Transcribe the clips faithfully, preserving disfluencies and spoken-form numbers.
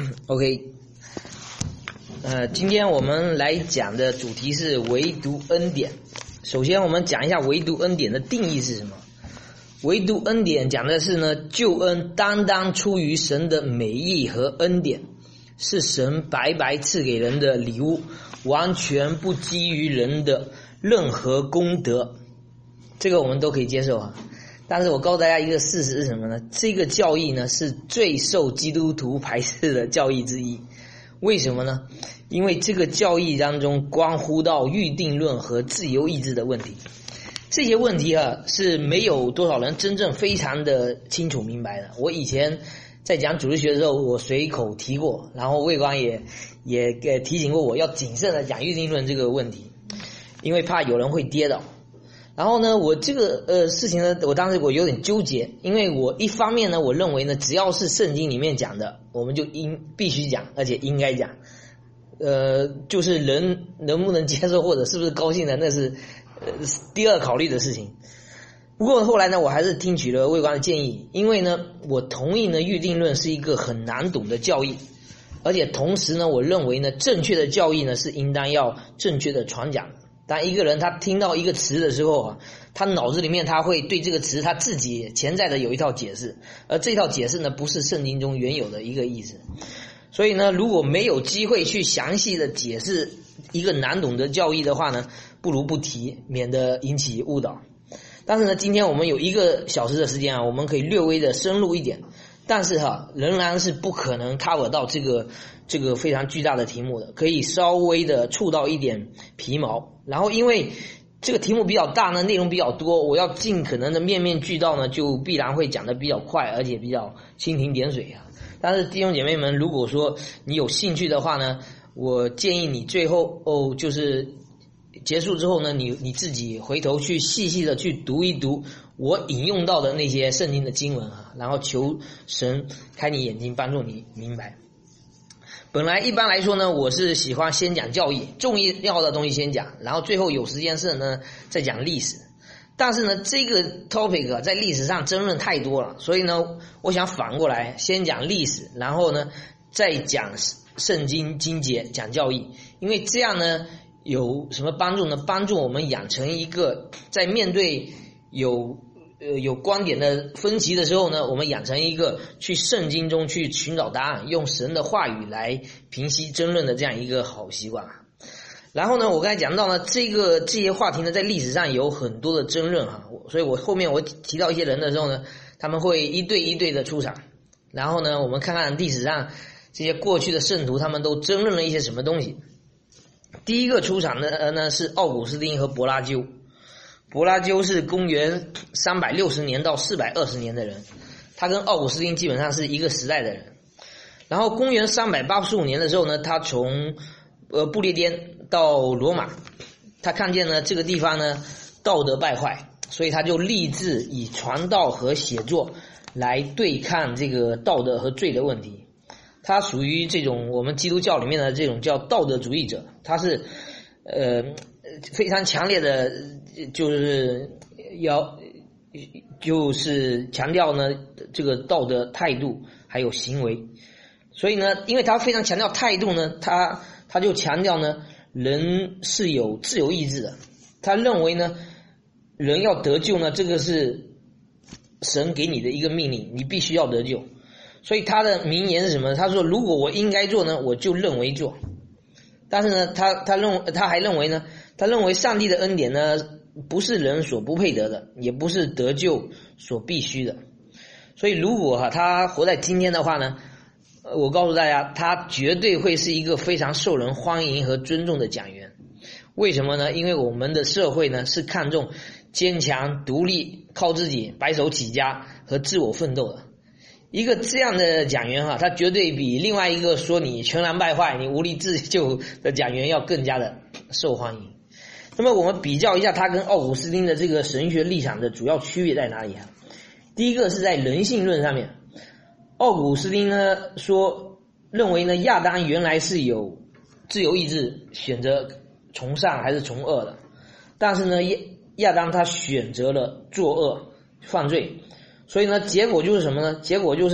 OK， 呃，今天我们来讲的主题是唯独恩典。首先我们讲一下唯独恩典的定义是什么。唯独恩典讲的是呢，救恩单单出于神的美意和恩典，是神白白赐给人的礼物，完全不基于人的任何功德。这个我们都可以接受啊。但是我告诉大家一个事实是什么呢？这个教义呢是最受基督徒排斥的教义之一。为什么呢？因为这个教义当中关乎到预定论和自由意志的问题。这些问题啊是没有多少人真正非常的清楚明白的。我以前在讲主日学的时候，我随口提过，然后魏光也也给提醒过我要谨慎的讲预定论这个问题，因为怕有人会跌倒。然后呢，我这个呃事情呢，我当时我有点纠结，因为我一方面呢，我认为呢，只要是圣经里面讲的，我们就应必须讲，而且应该讲。呃，就是人能不能接受或者是不是高兴的，那是呃第二考虑的事情。不过后来呢，我还是听取了魏光的建议，因为呢，我同意呢，预定论是一个很难懂的教义，而且同时呢，我认为呢，正确的教义呢是应当要正确的传讲。当一个人他听到一个词的时候啊，他脑子里面他会对这个词他自己潜在的有一套解释，而这套解释呢不是圣经中原有的一个意思。所以呢，如果没有机会去详细的解释一个难懂的教义的话呢，不如不提，免得引起误导。但是呢，今天我们有一个小时的时间啊，我们可以略微的深入一点，但是哈，仍然是不可能 cover 到这个这个非常巨大的题目的，可以稍微的触到一点皮毛。然后因为这个题目比较大呢，内容比较多，我要尽可能的面面俱到呢，就必然会讲得比较快，而且比较蜻蜓点水啊。但是弟兄姐妹们，如果说你有兴趣的话呢，我建议你最后哦，就是结束之后呢，你你自己回头去细细的去读一读我引用到的那些圣经的经文啊，然后求神开你眼睛，帮助你明白。本来一般来说呢，我是喜欢先讲教义，重要的东西先讲，然后最后有时间是呢再讲历史。但是呢，这个 topic 啊，在历史上争论太多了，所以呢，我想反过来先讲历史，然后呢再讲圣经经节，讲教义。因为这样呢有什么帮助呢？帮助我们养成一个在面对有呃有观点的分歧的时候呢，我们养成一个去圣经中去寻找答案，用神的话语来平息争论的这样一个好习惯。然后呢，我刚才讲到呢，这个这些话题呢，在历史上有很多的争论哈，所以我后面我提到一些人的时候呢，他们会一对一对的出场，然后呢，我们看看历史上这些过去的圣徒他们都争论了一些什么东西。第一个出场的呢是奥古斯丁和柏拉修。柏拉修是公元三百六十年到四百二十年的人，他跟奥古斯丁基本上是一个时代的人。然后公元三百八十五年的时候呢，他从呃不列颠到罗马，他看见呢这个地方呢道德败坏，所以他就立志以传道和写作来对抗这个道德和罪的问题。他属于这种我们基督教里面的这种叫道德主义者，他是呃非常强烈的就是要就是强调呢这个道德态度还有行为。所以呢，因为他非常强调态度呢，他他就强调呢人是有自由意志的。他认为呢人要得救呢，这个是神给你的一个命令，你必须要得救。所以他的名言是什么？他说如果我应该做呢，我就认为做。但是呢他他认他还认为呢他认为上帝的恩典呢不是人所不配得的，也不是得救所必须的。所以如果哈他活在今天的话呢，我告诉大家，他绝对会是一个非常受人欢迎和尊重的讲员。为什么呢？因为我们的社会呢是看重坚强、独立、靠自己、白手起家和自我奋斗的。一个这样的讲员哈，他绝对比另外一个说你全然败坏、你无力自救的讲员要更加的受欢迎。那么我们比较一下他跟奥古斯丁的这个神学立场的主要区别在哪里啊？第一个是在人性论上面。奥古斯丁呢说认为呢亚当原来是有自由意志选择从善还是从恶的，但是呢亚当他选择了作恶犯罪，所以呢结果就是什么呢？结果就是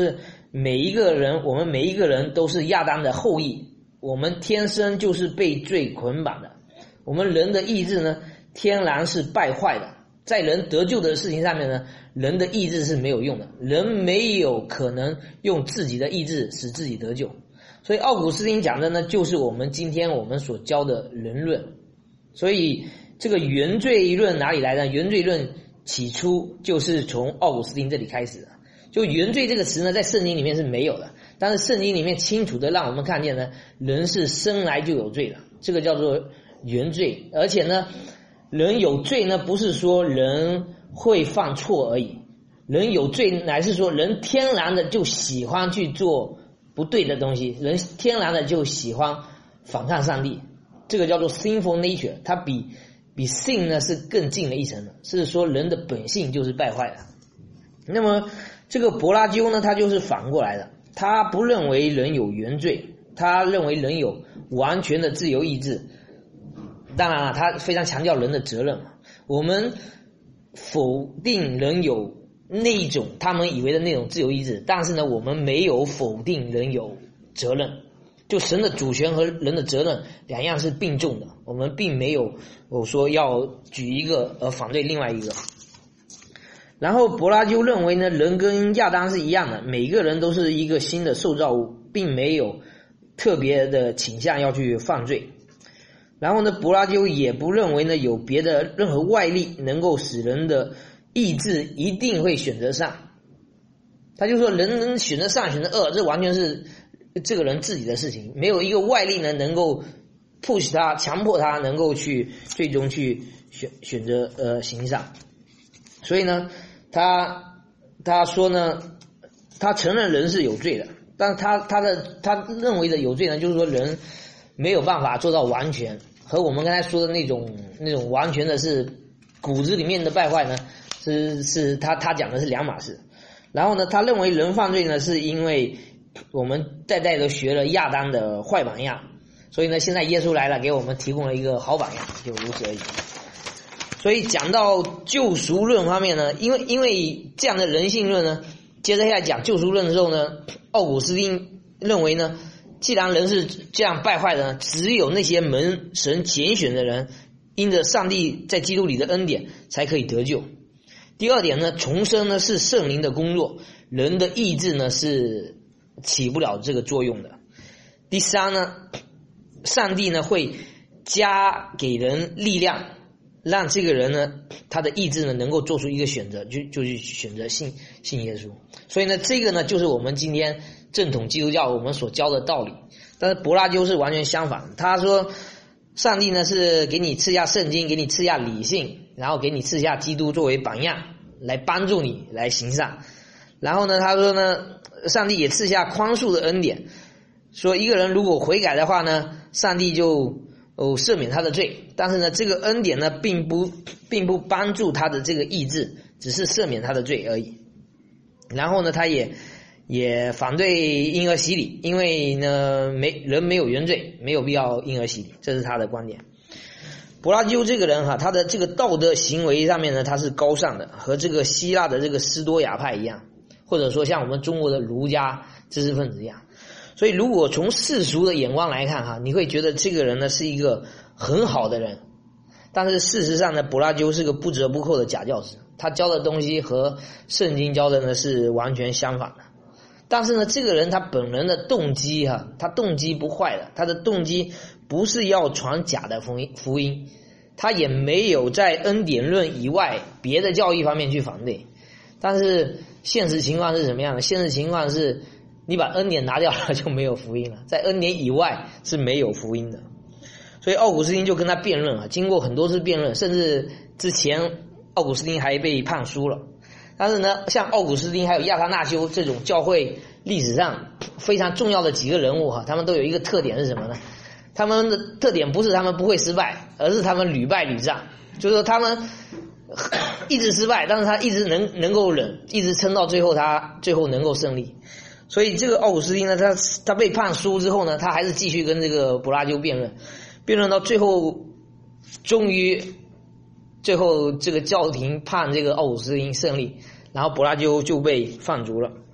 每一个人，我们每一个人都是亚当的后裔，我们天生就是被罪捆绑的。我们人的意志呢，天然是败坏的。在人得救的事情上面呢，人的意志是没有用的，人没有可能用自己的意志使自己得救。所以奥古斯丁讲的呢，就是我们今天我们所教的人论。所以这个原罪论哪里来的？原罪论起初就是从奥古斯丁这里开始的。就原罪这个词呢，在圣经里面是没有的，但是圣经里面清楚的让我们看见呢，人是生来就有罪的，这个叫做原罪。而且呢，人有罪呢，不是说人会犯错而已，人有罪乃是说人天然的就喜欢去做不对的东西，人天然的就喜欢反抗上帝，这个叫做 sinful nature， 它比比 sin 呢是更近了一层的，是说人的本性就是败坏的。那么这个柏拉纠呢，他就是反过来的，他不认为人有原罪，他认为人有完全的自由意志。当然了，他非常强调人的责任。我们否定人有那一种他们以为的那种自由意志，但是呢，我们没有否定人有责任。就神的主权和人的责任两样是并重的，我们并没有我说要举一个而反对另外一个。然后柏拉纠认为呢，人跟亚当是一样的，每个人都是一个新的受造物，并没有特别的倾向要去犯罪。然后呢，柏拉纠也不认为呢有别的任何外力能够使人的意志一定会选择上。他就说人能选择上选择恶，这完全是这个人自己的事情，没有一个外力呢能够 push 他，强迫他能够去最终去选选择呃行善。所以呢，他他说呢，他承认人是有罪的，但是他他的他认为的有罪呢，就是说人没有办法做到完全，和我们刚才说的那种那种完全的是骨子里面的败坏呢，是是他他讲的是两码事。然后呢，他认为人犯罪呢，是因为我们代代都学了亚当的坏榜样，所以呢，现在耶稣来了，给我们提供了一个好榜样，就如此而已。所以讲到救赎论方面呢，因为因为这样的人性论呢，接着下来讲救赎论的时候呢，奥古斯丁认为呢，既然人是这样败坏的，只有那些蒙神拣选的人，因着上帝在基督里的恩典才可以得救。第二点呢，重生呢是圣灵的工作，人的意志呢是起不了这个作用的。第三呢，上帝呢会加给人力量，让这个人呢他的意志呢能够做出一个选择，就就去选择信信耶稣。所以呢，这个呢就是我们今天正统基督教我们所教的道理。但是柏拉纠是完全相反，他说上帝呢是给你赐下圣经，给你赐下理性，然后给你赐下基督作为榜样，来帮助你来行善。然后呢，他说呢，上帝也赐下宽恕的恩典，说一个人如果悔改的话呢，上帝就哦赦免他的罪。但是呢，这个恩典呢，并不并不帮助他的这个意志，只是赦免他的罪而已。然后呢，他也也反对婴儿洗礼，因为呢，没人没有原罪，没有必要婴儿洗礼，这是他的观点。柏拉纠这个人哈，他的这个道德行为上面呢，他是高尚的，和这个希腊的这个斯多亚派一样，或者说像我们中国的儒家知识分子一样。所以如果从世俗的眼光来看哈，你会觉得这个人呢是一个很好的人，但是事实上呢，柏拉纠是个不折不扣的假教师，他教的东西和圣经教的呢是完全相反的。但是呢，这个人他本人的动机哈，他动机不坏的，他的动机不是要传假的福音，福音，他也没有在恩典论以外别的教义方面去反对。但是现实情况是什么样的？现实情况是你把恩典拿掉了就没有福音了，在恩典以外是没有福音的。所以奥古斯丁就跟他辩论了，经过很多次辩论，甚至之前奥古斯丁还被判输了。但是呢，像奥古斯丁还有亚他纳修这种教会历史上非常重要的几个人物哈，他们都有一个特点是什么呢？他们的特点不是他们不会失败，而是他们屡败屡战，就是说他们一直失败，但是他一直能能够忍，一直撑到最后，他最后能够胜利。所以这个奥古斯丁呢，他他被判输之后呢，他还是继续跟这个柏拉纠辩论，辩论到最后，终于最后这个教廷判这个奥古斯丁胜利，然后柏拉纠就被放逐了。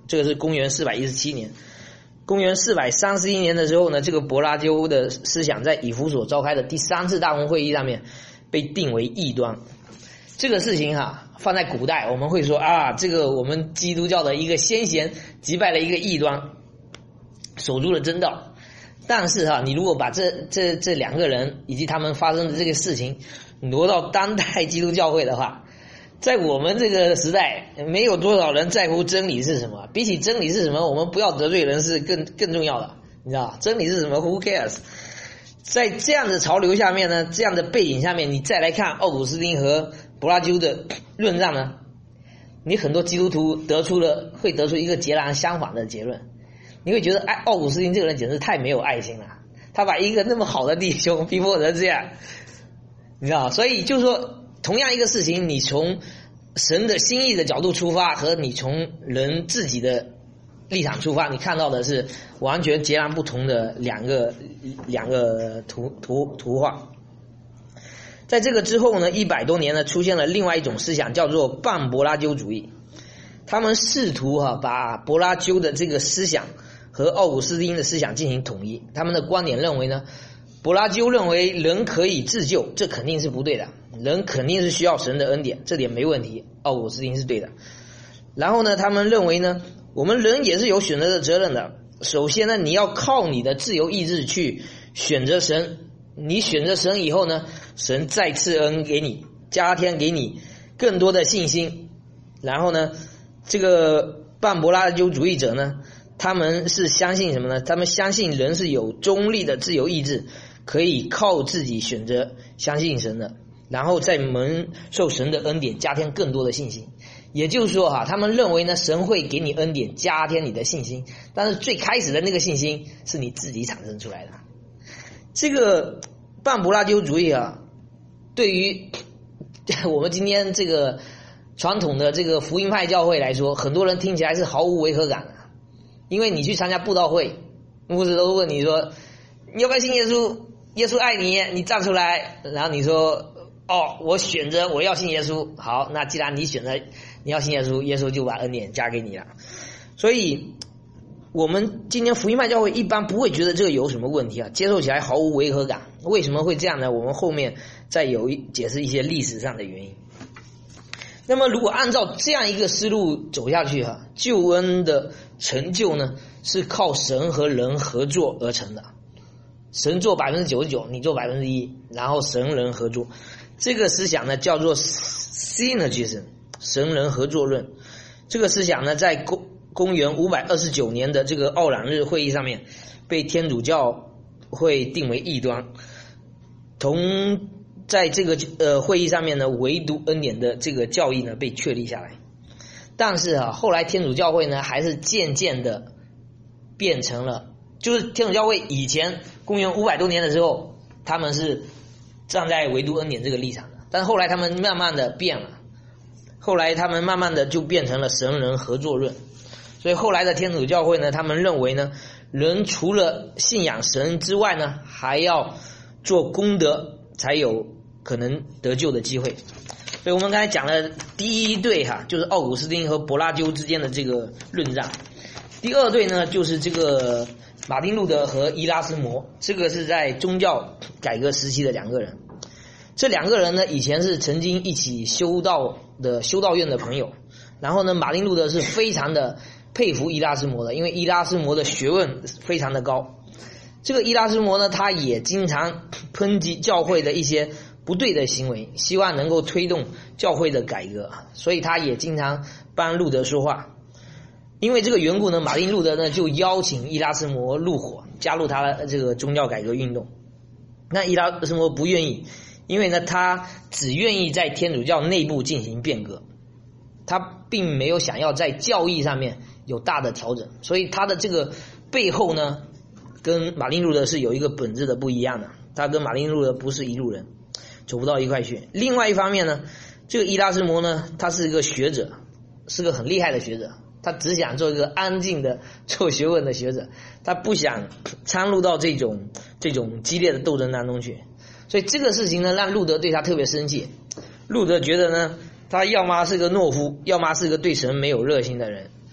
这个是公元四百一十七年。公元四百三十一年的时候呢，这个柏拉修的思想在以弗所召开的第三次大公会议上面被定为异端。这个事情哈，放在古代我们会说啊，这个我们基督教的一个先贤击败了一个异端，守住了真道。但是哈，你如果把这这这两个人以及他们发生的这个事情挪到当代基督教会的话，在我们这个时代，没有多少人在乎真理是什么。比起真理是什么，我们不要得罪人是更更重要的，你知道真理是什么 ？Who cares？ 在这样的潮流下面呢，这样的背景下面，你再来看奥古斯丁和柏拉修的论战呢，你很多基督徒得出了会得出一个截然相反的结论。你会觉得，哎，奥古斯丁这个人简直太没有爱心了，他把一个那么好的弟兄逼迫成这样，你知道？所以就是说，同样一个事情，你从神的心意的角度出发，和你从人自己的立场出发，你看到的是完全截然不同的两个两个图图图画。在这个之后呢，一百多年呢，出现了另外一种思想，叫做半柏拉修主义。他们试图哈、啊、把柏拉修的这个思想和奥古斯丁的思想进行统一。他们的观点认为呢，柏拉修认为人可以自救，这肯定是不对的，人肯定是需要神的恩典，这点没问题，奥古斯丁是对的。然后呢，他们认为呢，我们人也是有选择的责任的。首先呢，你要靠你的自由意志去选择神，你选择神以后呢，神再赐恩给你，加添给你更多的信心。然后呢，这个半柏拉修主义者呢，他们是相信什么呢？他们相信人是有中立的自由意志，可以靠自己选择相信神的，然后再蒙受神的恩典，加添更多的信心。也就是说哈，他们认为呢，神会给你恩典，加添你的信心，但是最开始的那个信心是你自己产生出来的。这个半柏拉修主义啊，对于我们今天这个传统的这个福音派教会来说，很多人听起来是毫无违和感的。因为你去参加布道会，牧师都问你说，你要不要信耶稣？耶稣爱你，你站出来。然后你说，哦，我选择我要信耶稣。好，那既然你选择你要信耶稣，耶稣就把恩典加给你了。所以我们今天福音派教会一般不会觉得这个有什么问题啊，接受起来毫无违和感。为什么会这样呢？我们后面再有解释一些历史上的原因。那么如果按照这样一个思路走下去哈，救恩的成就呢，是靠神和人合作而成的。神做 百分之九十九， 你做 百分之一， 然后神人合作。这个思想呢叫做 synergism， 神人合作论。这个思想呢在公公元五百二十九年的这个奥朗日会议上面被天主教会定为异端。同在这个呃会议上面呢，唯独恩典的这个教义呢被确立下来。但是啊，后来天主教会呢还是渐渐的变成了，就是天主教会以前公元五百多年的时候，他们是站在唯独恩典这个立场的，但是后来他们慢慢的变了，后来他们慢慢的就变成了神人合作论。所以后来的天主教会呢，他们认为呢，人除了信仰神之外呢，还要做功德才有可能得救的机会。所以我们刚才讲了第一对哈，就是奥古斯丁和柏拉修之间的这个论战。第二对呢，就是这个马丁路德和伊拉斯谟，这个是在宗教改革时期的两个人。这两个人呢，以前是曾经一起修道的修道院的朋友。然后呢，马丁路德是非常的佩服伊拉斯谟的，因为伊拉斯谟的学问非常的高。这个伊拉斯谟呢，他也经常抨击教会的一些不对的行为，希望能够推动教会的改革，所以他也经常帮路德说话。因为这个缘故呢，马丁路德呢就邀请伊拉斯谟入伙，加入他的这个宗教改革运动。那伊拉斯谟不愿意，因为呢他只愿意在天主教内部进行变革，他并没有想要在教义上面有大的调整，所以他的这个背后呢，跟马丁路德是有一个本质的不一样的，他跟马丁路德不是一路人，走不到一块去。另外一方面呢，这个伊拉斯谟呢，他是一个学者，是个很厉害的学者，他只想做一个安静的做学问的学者，他不想参入到这种这种激烈的斗争当中去。所以这个事情呢，让路德对他特别生气。路德觉得呢，他要么是个懦夫，要么是个对神没有热心的人。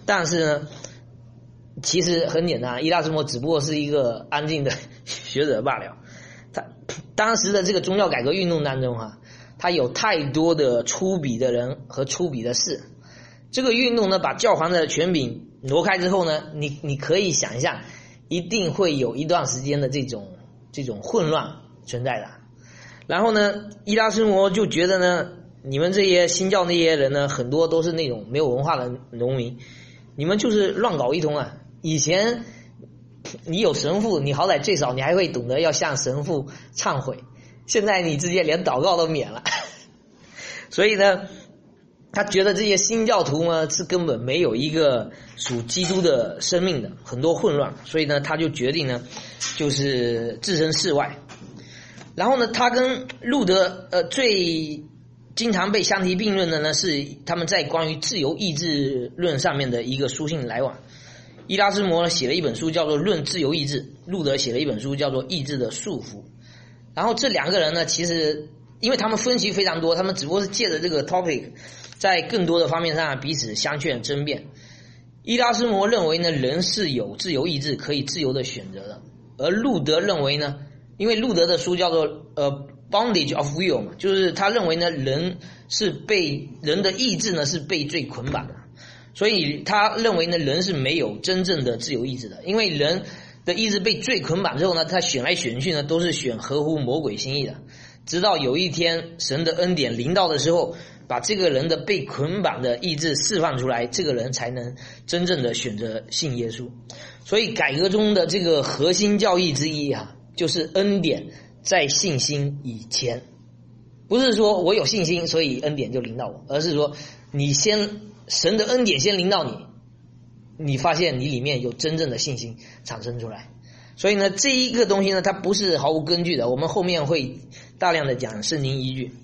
但是呢，其实很简单，伊拉斯谟只不过是一个安静的学者罢了。他当时的这个宗教改革运动当中啊，他有太多的出笔的人和出笔的事。这个运动呢，把教皇的权柄挪开之后呢，你你可以想象，一定会有一段时间的这种这种混乱存在的。然后呢，伊拉斯谟就觉得呢，你们这些新教那些人呢，很多都是那种没有文化的农民，你们就是乱搞一通啊！以前你有神父，你好歹最少你还会懂得要向神父忏悔，现在你直接连祷告都免了。所以呢，他觉得这些新教徒呢是根本没有一个属基督的生命的，很多混乱，所以呢他就决定呢就是置身事外。然后呢，他跟路德呃最经常被相提并论的呢是他们在关于自由意志论上面的一个书信来往。伊拉斯谟呢写了一本书叫做《论自由意志》，路德写了一本书叫做《意志的束缚》。然后这两个人呢，其实因为他们分歧非常多，他们只不过是借着这个 topic 在更多的方面上彼此相劝争辩。伊拉斯谟认为呢，人是有自由意志可以自由的选择的，而路德认为呢，因为路德的书叫做呃 Bondage of Will 嘛，就是他认为呢，人是被人的意志呢是被罪捆绑的，所以他认为呢，人是没有真正的自由意志的，因为人的意志被罪捆绑之后呢，他选来选去呢都是选合乎魔鬼心意的，直到有一天神的恩典临到的时候，把这个人的被捆绑的意志释放出来，这个人才能真正的选择信耶稣。所以改革中的这个核心教义之一啊，就是恩典在信心以前。不是说我有信心所以恩典就临到我，而是说你先神的恩典先临到你，你发现你里面有真正的信心产生出来。所以呢，这一个东西呢，它不是毫无根据的，我们后面会大量的讲圣经依据。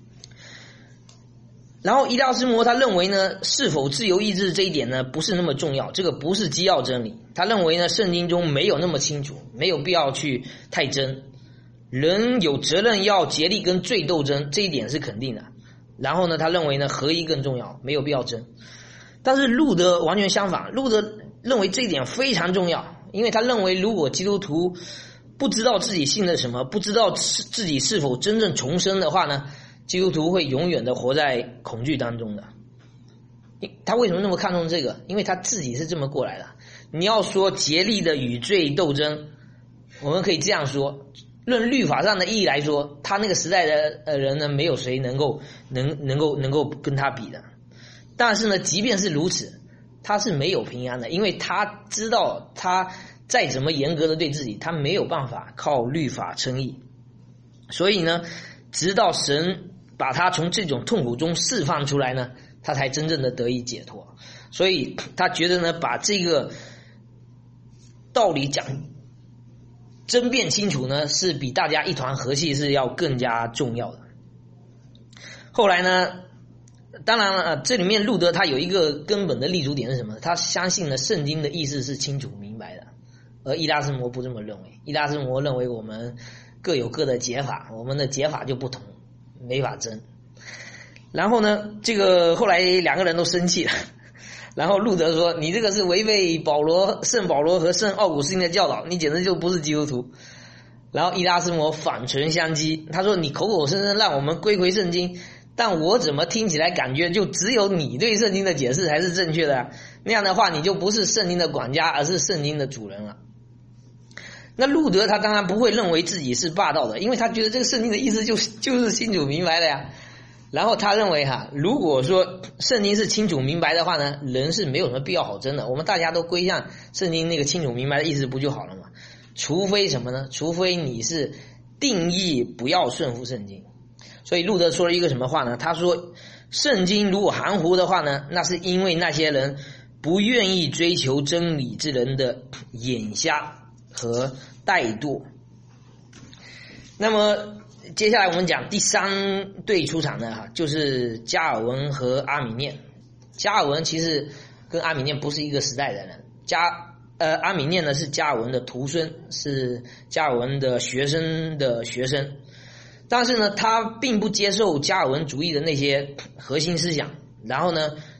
然后伊拉斯谟他认为呢，是否自由意志这一点呢不是那么重要，这个不是基要真理。他认为呢，圣经中没有那么清楚，没有必要去太争。人有责任要竭力跟罪斗争，这一点是肯定的。然后呢，他认为呢，合一更重要，没有必要争。但是路德完全相反，路德认为这一点非常重要，因为他认为如果基督徒不知道自己信的什么，不知道自己是否真正重生的话呢，基督徒会永远的活在恐惧当中的。他为什么那么看重这个？因为他自己是这么过来的。你要说竭力的与罪斗争，我们可以这样说，论律法上的意义来说，他那个时代的人呢，没有谁能够能能够能够跟他比的。但是呢，即便是如此，他是没有平安的，因为他知道他再怎么严格的对自己，他没有办法靠律法称义。所以呢，直到神把他从这种痛苦中释放出来呢，他才真正的得以解脱。所以他觉得呢，把这个道理讲争辩清楚呢，是比大家一团和气是要更加重要的。后来呢，当然了，这里面路德他有一个根本的立足点是什么？他相信呢，圣经的意思是清楚明白的，而伊拉斯谟不这么认为。伊拉斯谟认为我们各有各的解法，我们的解法就不同，没法争。然后呢，这个后来两个人都生气了，然后路德说，你这个是违背保罗圣保罗和圣奥古斯丁的教导，你简直就不是基督徒。然后伊拉斯谟反唇相讥，他说，你口口声声让我们归回圣经，但我怎么听起来感觉就只有你对圣经的解释才是正确的啊，那样的话你就不是圣经的管家，而是圣经的主人了。那路德他当然不会认为自己是霸道的，因为他觉得这个圣经的意思就就是清楚明白的呀。然后他认为哈，如果说圣经是清楚明白的话呢，人是没有什么必要好争的，我们大家都归向圣经那个清楚明白的意思不就好了吗？除非什么呢？除非你是定义不要顺服圣经。所以路德说了一个什么话呢？他说，圣经如果含糊的话呢，那是因为那些人不愿意追求真理之人的眼瞎和怠惰。那么接下来我们讲第三对出场的哈，就是加尔文和阿米念。加尔文其实跟阿米念不是一个时代的人，加呃阿米念呢是加尔文的徒孙，是加尔文的学生的学生，但是呢他并不接受加尔文主义的那些核心思想，然后呢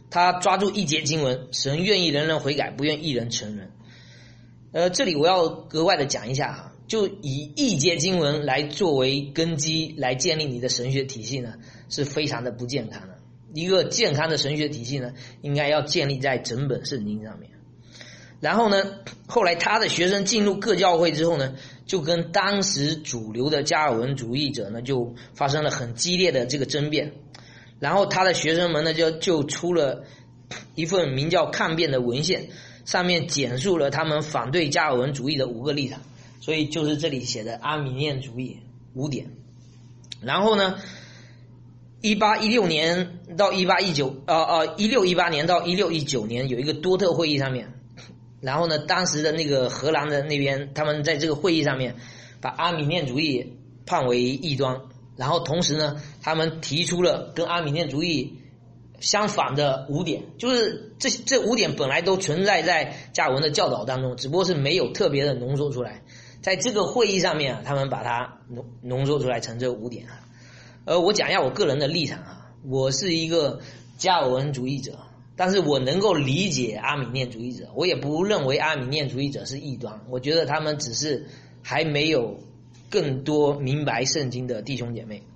他抓住一节经文，神愿意人人悔改，不愿一人成人。呃，这里我要格外的讲一下哈，就以一节经文来作为根基来建立你的神学体系呢，是非常的不健康的。一个健康的神学体系呢，应该要建立在整本圣经上面。然后呢，后来他的学生进入各教会之后呢，就跟当时主流的加尔文主义者呢，就发生了很激烈的这个争辩。然后他的学生们呢，就就出了一份名叫《抗辩》的文献，上面简述了他们反对加尔文主义的五个立场。所以就是这里写的阿米念主义五点。然后呢，一八一六年到一八一九呃呃一六一八年到一六一九年有一个多特会议上面，然后呢，当时的那个荷兰的那边，他们在这个会议上面把阿米念主义判为异端，然后同时呢，他们提出了跟阿米念主义相反的五点，就是这这五点本来都存在在加尔文的教导当中，只不过是没有特别的浓缩出来。在这个会议上面啊，他们把它浓浓缩出来成这五点啊。呃，我讲一下我个人的立场啊，我是一个加尔文主义者，但是我能够理解阿米念主义者，我也不认为阿米念主义者是异端，我觉得他们只是还没有更多明白圣经的弟兄姐妹。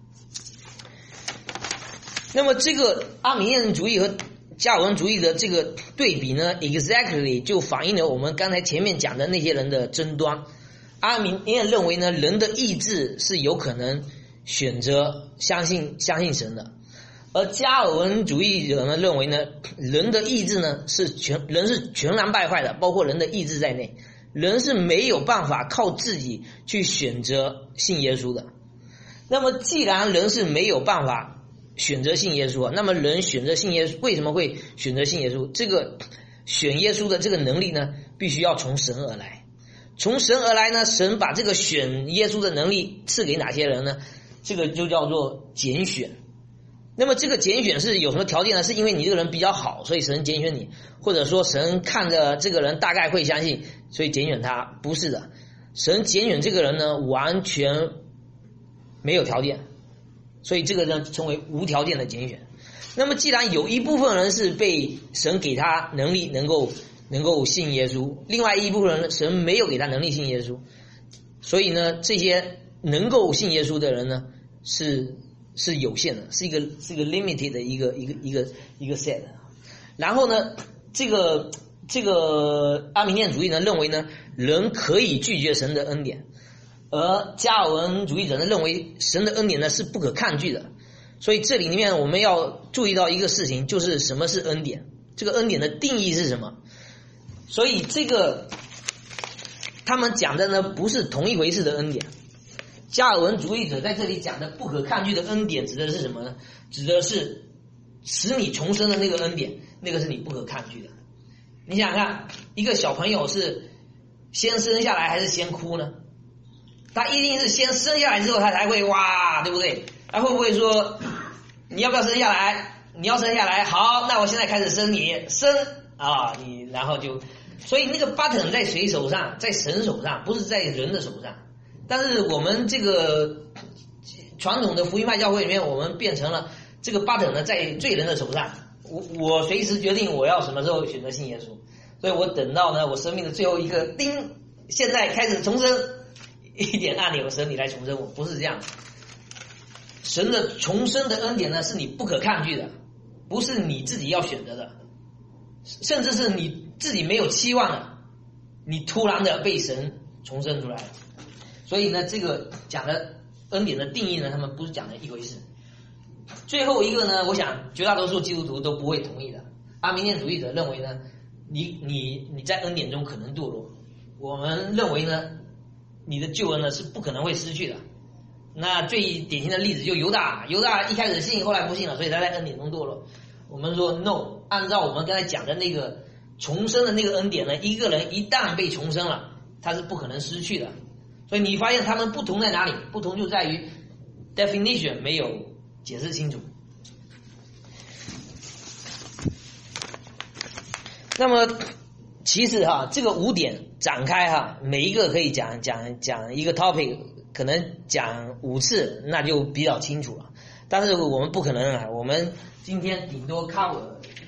那么这个阿米念主义和加尔文主义的这个对比呢 ，exactly 就反映了我们刚才前面讲的那些人的争端。阿米念认为呢，人的意志是有可能选择相信相信神的，而加尔文主义者呢认为呢，人的意志呢是全人是全然败坏的，包括人的意志在内，人是没有办法靠自己去选择信耶稣的。那么既然人是没有办法选择信耶稣啊，那么人选择信耶稣，为什么会选择信耶稣？这个选耶稣的这个能力呢，必须要从神而来。从神而来呢，神把这个选耶稣的能力赐给哪些人呢？这个就叫做拣选。那么这个拣选是有什么条件呢？是因为你这个人比较好，所以神拣选你，或者说神看着这个人大概会相信，所以拣选他？不是的，神拣选这个人呢，完全没有条件，所以这个呢称为无条件的拣选。那么既然有一部分人是被神给他能力能够能够信耶稣，另外一部分人神没有给他能力信耶稣，所以呢，这些能够信耶稣的人呢，是是有限的，是一个是一个 limited 的一个一个一个一个 set。然后呢，这个这个阿米念主义呢认为呢，人可以拒绝神的恩典，而加尔文主义者呢认为神的恩典呢是不可抗拒的。所以这里面我们要注意到一个事情，就是什么是恩典，这个恩典的定义是什么。所以这个他们讲的呢不是同一回事的恩典。加尔文主义者在这里讲的不可抗拒的恩典指的是什么呢？指的是使你重生的那个恩典，那个是你不可抗拒的。你想想看，一个小朋友是先生下来还是先哭呢？他一定是先生下来之后他才会哇，对不对？他会不会说你要不要生下来？你要生下来，好，那我现在开始生你，生啊，你然后就，所以那个 button 在谁手上？在神手上，不是在人的手上。但是我们这个传统的福音派教会里面，我们变成了这个 button 呢在罪人的手上，我我随时决定我要什么时候选择信耶稣，所以我等到呢我生命的最后一个叮，现在开始重生，一点按钮神你来重生我，不是这样。神的重生的恩典呢是你不可抗拒的，不是你自己要选择的，甚至是你自己没有期望的，你突然的被神重生出来了。所以呢，这个讲的恩典的定义呢，他们不是讲的一回事。最后一个呢，我想绝大多数基督徒都不会同意的。阿米念主义者认为呢，你你你在恩典中可能堕落，我们认为呢，你的救恩呢是不可能会失去的。那最典型的例子就犹大，犹大一开始信，后来不信了，所以他在恩典中堕落。我们说 no， 按照我们刚才讲的那个重生的那个恩典呢，一个人一旦被重生了，他是不可能失去的。所以你发现他们不同在哪里？不同就在于 definition 没有解释清楚。那么其实哈，这个五点展开哈，每一个可以讲讲讲一个 topic， 可能讲五次那就比较清楚了。但是我们不可能啊，我们今天顶多 cover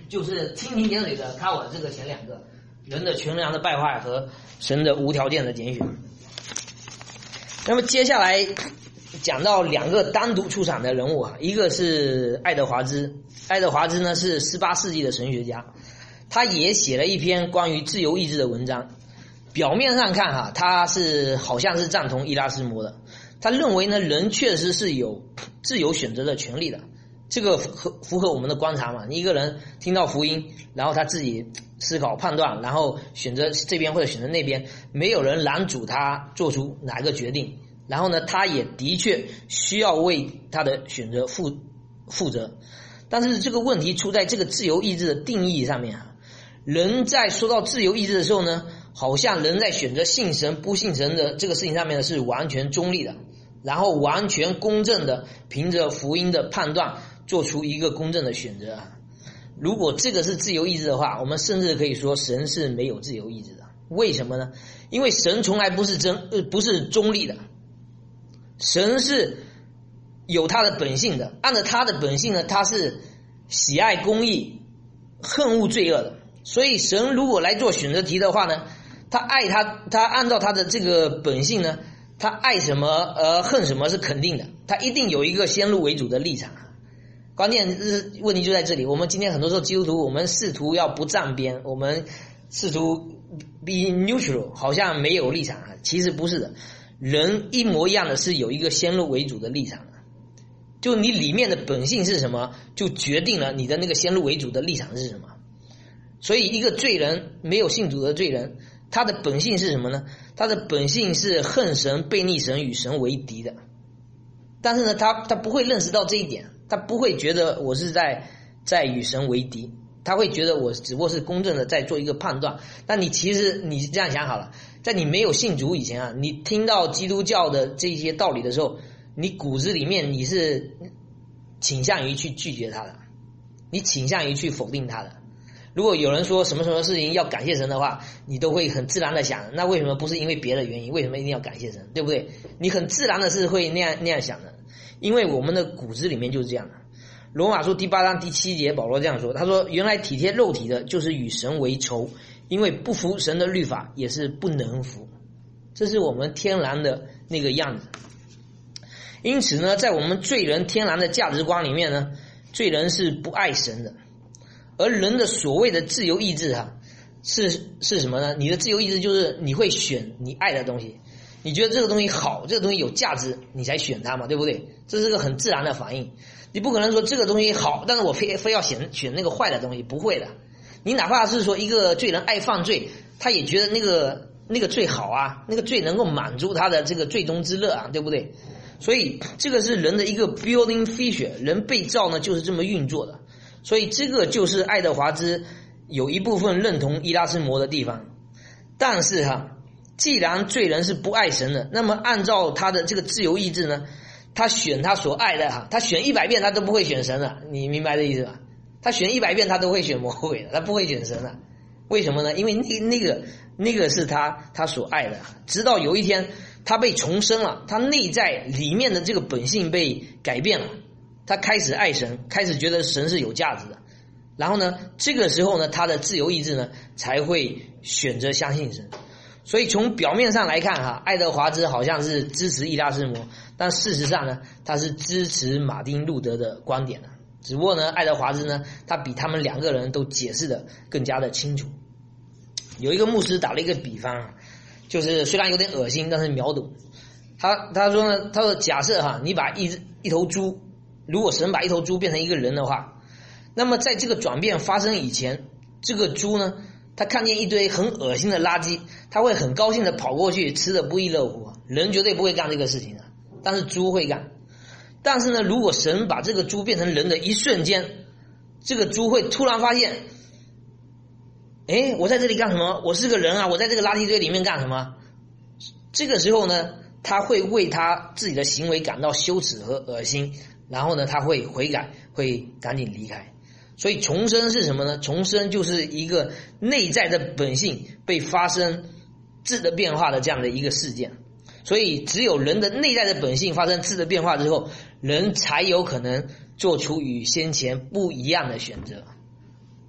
就是蜻蜓点水的 cover 这个前两个，人的全然的败坏和神的无条件的拣选。那么接下来讲到两个单独出场的人物啊，一个是爱德华兹，爱德华兹呢是十八世纪的神学家，他也写了一篇关于自由意志的文章。表面上看哈，他是好像是赞同伊拉斯谟的，他认为呢人确实是有自由选择的权利的，这个符符合我们的观察嘛。你一个人听到福音，然后他自己思考判断，然后选择这边或者选择那边，没有人拦阻他做出哪个决定，然后呢他也的确需要为他的选择负负责。但是这个问题出在这个自由意志的定义上面啊。人在说到自由意志的时候呢，好像人在选择信神不信神的这个事情上面呢是完全中立的，然后完全公正的凭着福音的判断做出一个公正的选择啊。如果这个是自由意志的话，我们甚至可以说神是没有自由意志的。为什么呢？因为神从来不是真呃不是中立的，神是有他的本性的，按照他的本性呢，他是喜爱公义恨恶罪恶的。所以神如果来做选择题的话呢，他爱他他按照他的这个本性呢，他爱什么呃恨什么是肯定的，他一定有一个先入为主的立场。关键是问题就在这里，我们今天很多时候基督徒我们试图要不站边，我们试图 be neutral， 好像没有立场，其实不是的，人一模一样的是有一个先入为主的立场的，就你里面的本性是什么，就决定了你的那个先入为主的立场是什么。所以一个罪人，没有信主的罪人，他的本性是什么呢？他的本性是恨神、背逆神、与神为敌的。但是呢，他他不会认识到这一点，他不会觉得我是在在与神为敌，他会觉得我只不过是公正的在做一个判断。但你其实你这样想好了，在你没有信主以前啊，你听到基督教的这些道理的时候，你骨子里面你是倾向于去拒绝他的，你倾向于去否定他的。如果有人说什么什么事情要感谢神的话，你都会很自然的想，那为什么不是因为别的原因，为什么一定要感谢神，对不对？你很自然的是会那样那样想的，因为我们的骨子里面就是这样的。罗马书第八章第七节保罗这样说，他说原来体贴肉体的就是与神为仇，因为不服神的律法也是不能服，这是我们天然的那个样子。因此呢，在我们罪人天然的价值观里面呢，罪人是不爱神的。而人的所谓的自由意志哈、啊，是是什么呢？你的自由意志就是你会选你爱的东西，你觉得这个东西好，这个东西有价值，你才选它嘛，对不对？这是个很自然的反应。你不可能说这个东西好，但是我非非要选选那个坏的东西，不会的。你哪怕是说一个罪人爱犯罪，他也觉得那个那个罪好啊，那个罪能够满足他的这个罪中之乐啊，对不对？所以这个是人的一个 building feature， 人被造呢就是这么运作的。所以这个就是爱德华兹有一部分认同伊拉斯谟的地方。但是哈，既然罪人是不爱神的，那么按照他的这个自由意志呢，他选他所爱的哈，他选一百遍他都不会选神的，你明白这意思吧？他选一百遍他都会选魔鬼的，他不会选神的。为什么呢？因为那那个那个是他他所爱的，直到有一天他被重生了，他内在里面的这个本性被改变了，他开始爱神，开始觉得神是有价值的，然后呢，这个时候呢，他的自由意志呢才会选择相信神。所以从表面上来看哈，爱德华兹好像是支持伊拉斯谟，但事实上呢，他是支持马丁路德的观点的。只不过呢，爱德华兹呢，他比他们两个人都解释的更加的清楚。有一个牧师打了一个比方，就是虽然有点恶心，但是秒懂。他他说呢，他说假设哈，你把一一头猪，如果神把一头猪变成一个人的话，那么在这个转变发生以前，这个猪呢，他看见一堆很恶心的垃圾，他会很高兴的跑过去吃的不亦乐乎。人绝对不会干这个事情的，但是猪会干。但是呢，如果神把这个猪变成人的一瞬间，这个猪会突然发现，诶，我在这里干什么？我是个人啊，我在这个垃圾堆里面干什么？这个时候呢，他会为他自己的行为感到羞耻和恶心，然后呢，他会悔改，会赶紧离开。所以重生是什么呢？重生就是一个内在的本性被发生质的变化的这样的一个事件。所以只有人的内在的本性发生质的变化之后，人才有可能做出与先前不一样的选择。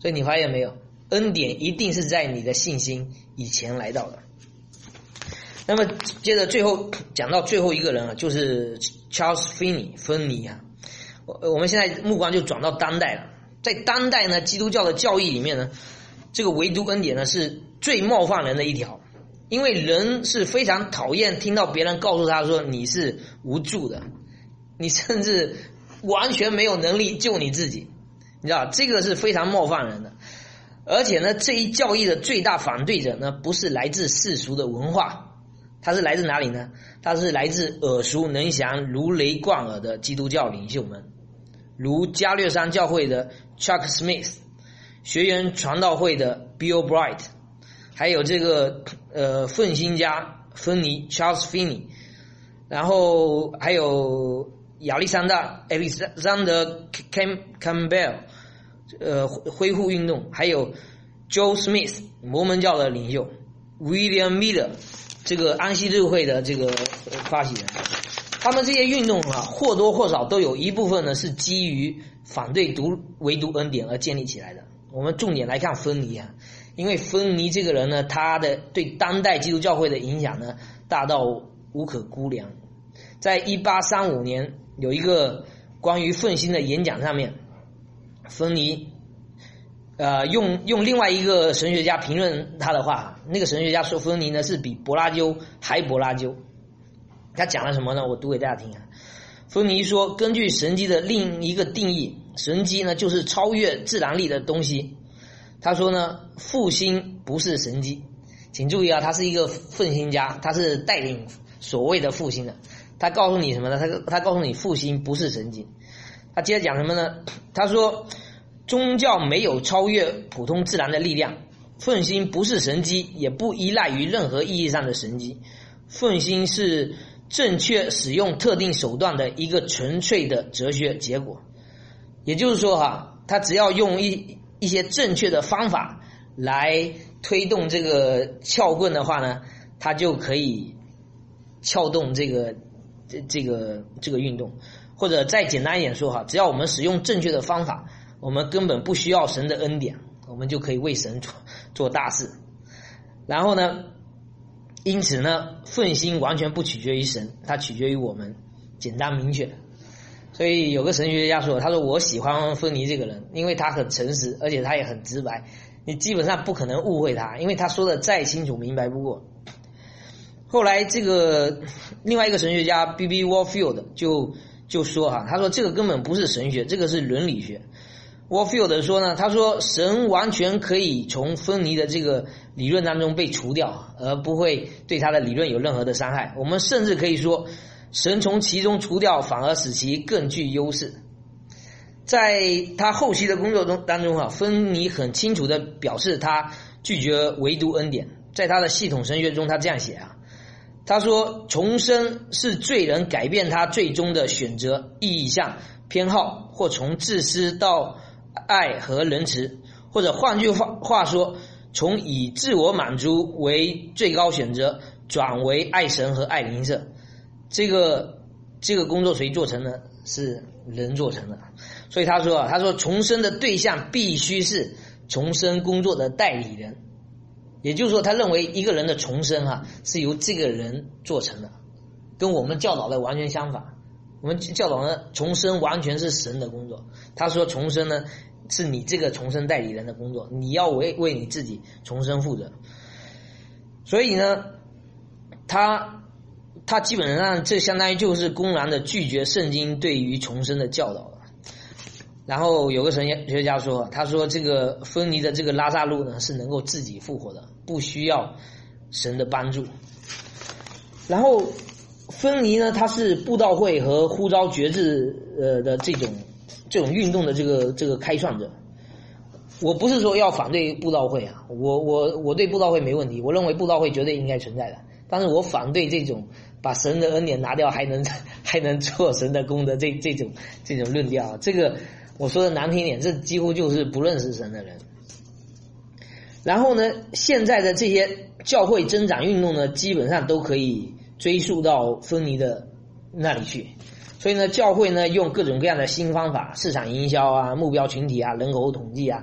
所以你发现没有，恩典一定是在你的信心以前来到的。那么接着最后讲到最后一个人啊，就是 Charles Finney 芬尼啊。我们现在目光就转到当代了，在当代呢，基督教的教义里面呢，这个唯独恩典呢是最冒犯人的一条，因为人是非常讨厌听到别人告诉他说你是无助的，你甚至完全没有能力救你自己，你知道这个是非常冒犯人的。而且呢，这一教义的最大反对者呢，不是来自世俗的文化，它是来自哪里呢？它是来自耳熟能详、如雷贯耳的基督教领袖们，如加略山教会的 Chuck Smith， 学园传道会的 Bill Bright， 还有这个呃奋兴家芬尼 Charles Finney， 然后还有亚历山大 Alexander Campbell， 呃恢复运动，还有 Joe Smith 摩门教的领袖 William Miller， 这个安息日会的这个发起人。他们这些运动啊，或多或少都有一部分呢是基于反对独唯独恩典而建立起来的。我们重点来看芬尼啊，因为芬尼这个人呢，他的对当代基督教会的影响呢，大到无可估量。在一八三五年有一个关于奋兴的演讲上面，芬尼呃用用另外一个神学家评论他的话，那个神学家说芬尼呢是比柏拉修还柏拉修。他讲了什么呢？我读给大家听啊。芬尼说，根据神迹的另一个定义，神迹呢就是超越自然力的东西。他说呢，复兴不是神迹。请注意啊，他是一个奋兴家，他是带领所谓的复兴的。他告诉你什么呢？他他告诉你复兴不是神迹。他接着讲什么呢？他说，宗教没有超越普通自然的力量，奋兴不是神迹，也不依赖于任何意义上的神迹。奋兴是正确使用特定手段的一个纯粹的哲学结果。也就是说哈，他只要用一一些正确的方法来推动这个撬棍的话呢，他就可以撬动这个这这个这个运动。或者再简单一点说哈，只要我们使用正确的方法，我们根本不需要神的恩典，我们就可以为神做做大事。然后呢，因此呢，奋兴完全不取决于神，它取决于我们，简单明确。所以有个神学家说，他说我喜欢芬尼这个人，因为他很诚实，而且他也很直白，你基本上不可能误会他，因为他说的再清楚明白不过。后来这个另外一个神学家 B B Warfield 就就说哈，他说这个根本不是神学，这个是伦理学。Warfield 说呢，他说神完全可以从芬尼的这个理论当中被除掉，而不会对他的理论有任何的伤害。我们甚至可以说，神从其中除掉，反而使其更具优势。在他后期的工作中当中啊，芬尼很清楚地表示他拒绝唯独恩典。在他的系统神学中，他这样写啊，他说重生是罪人改变他最终的选择意向、偏好，或从自私到爱和仁慈，或者换句话话说，从以自我满足为最高选择，转为爱神和爱邻舍。这个这个工作谁做成呢？是人做成的。所以他说啊，他说重生的对象必须是重生工作的代理人。也就是说，他认为一个人的重生啊，是由这个人做成的，跟我们教导的完全相反。我们教导呢，重生完全是神的工作。他说重生呢，是你这个重生代理人的工作，你要为为你自己重生负责。所以呢，他他基本上这相当于就是公然的拒绝圣经对于重生的教导了。然后有个神学家说，他说这个芬尼的这个拉萨路呢是能够自己复活的，不需要神的帮助。然后芬尼呢，他是布道会和呼召觉志呃的这种这种运动的这个这个开创者。我不是说要反对布道会啊，我我我对布道会没问题，我认为布道会绝对应该存在的，但是我反对这种把神的恩典拿掉还能还能做神的功德这这种这种论调。这个我说的难听点，这几乎就是不认识神的人。然后呢，现在的这些教会增长运动呢，基本上都可以追溯到芬尼的那里去。所以呢，教会呢用各种各样的新方法，市场营销啊、目标群体啊、人口统计啊，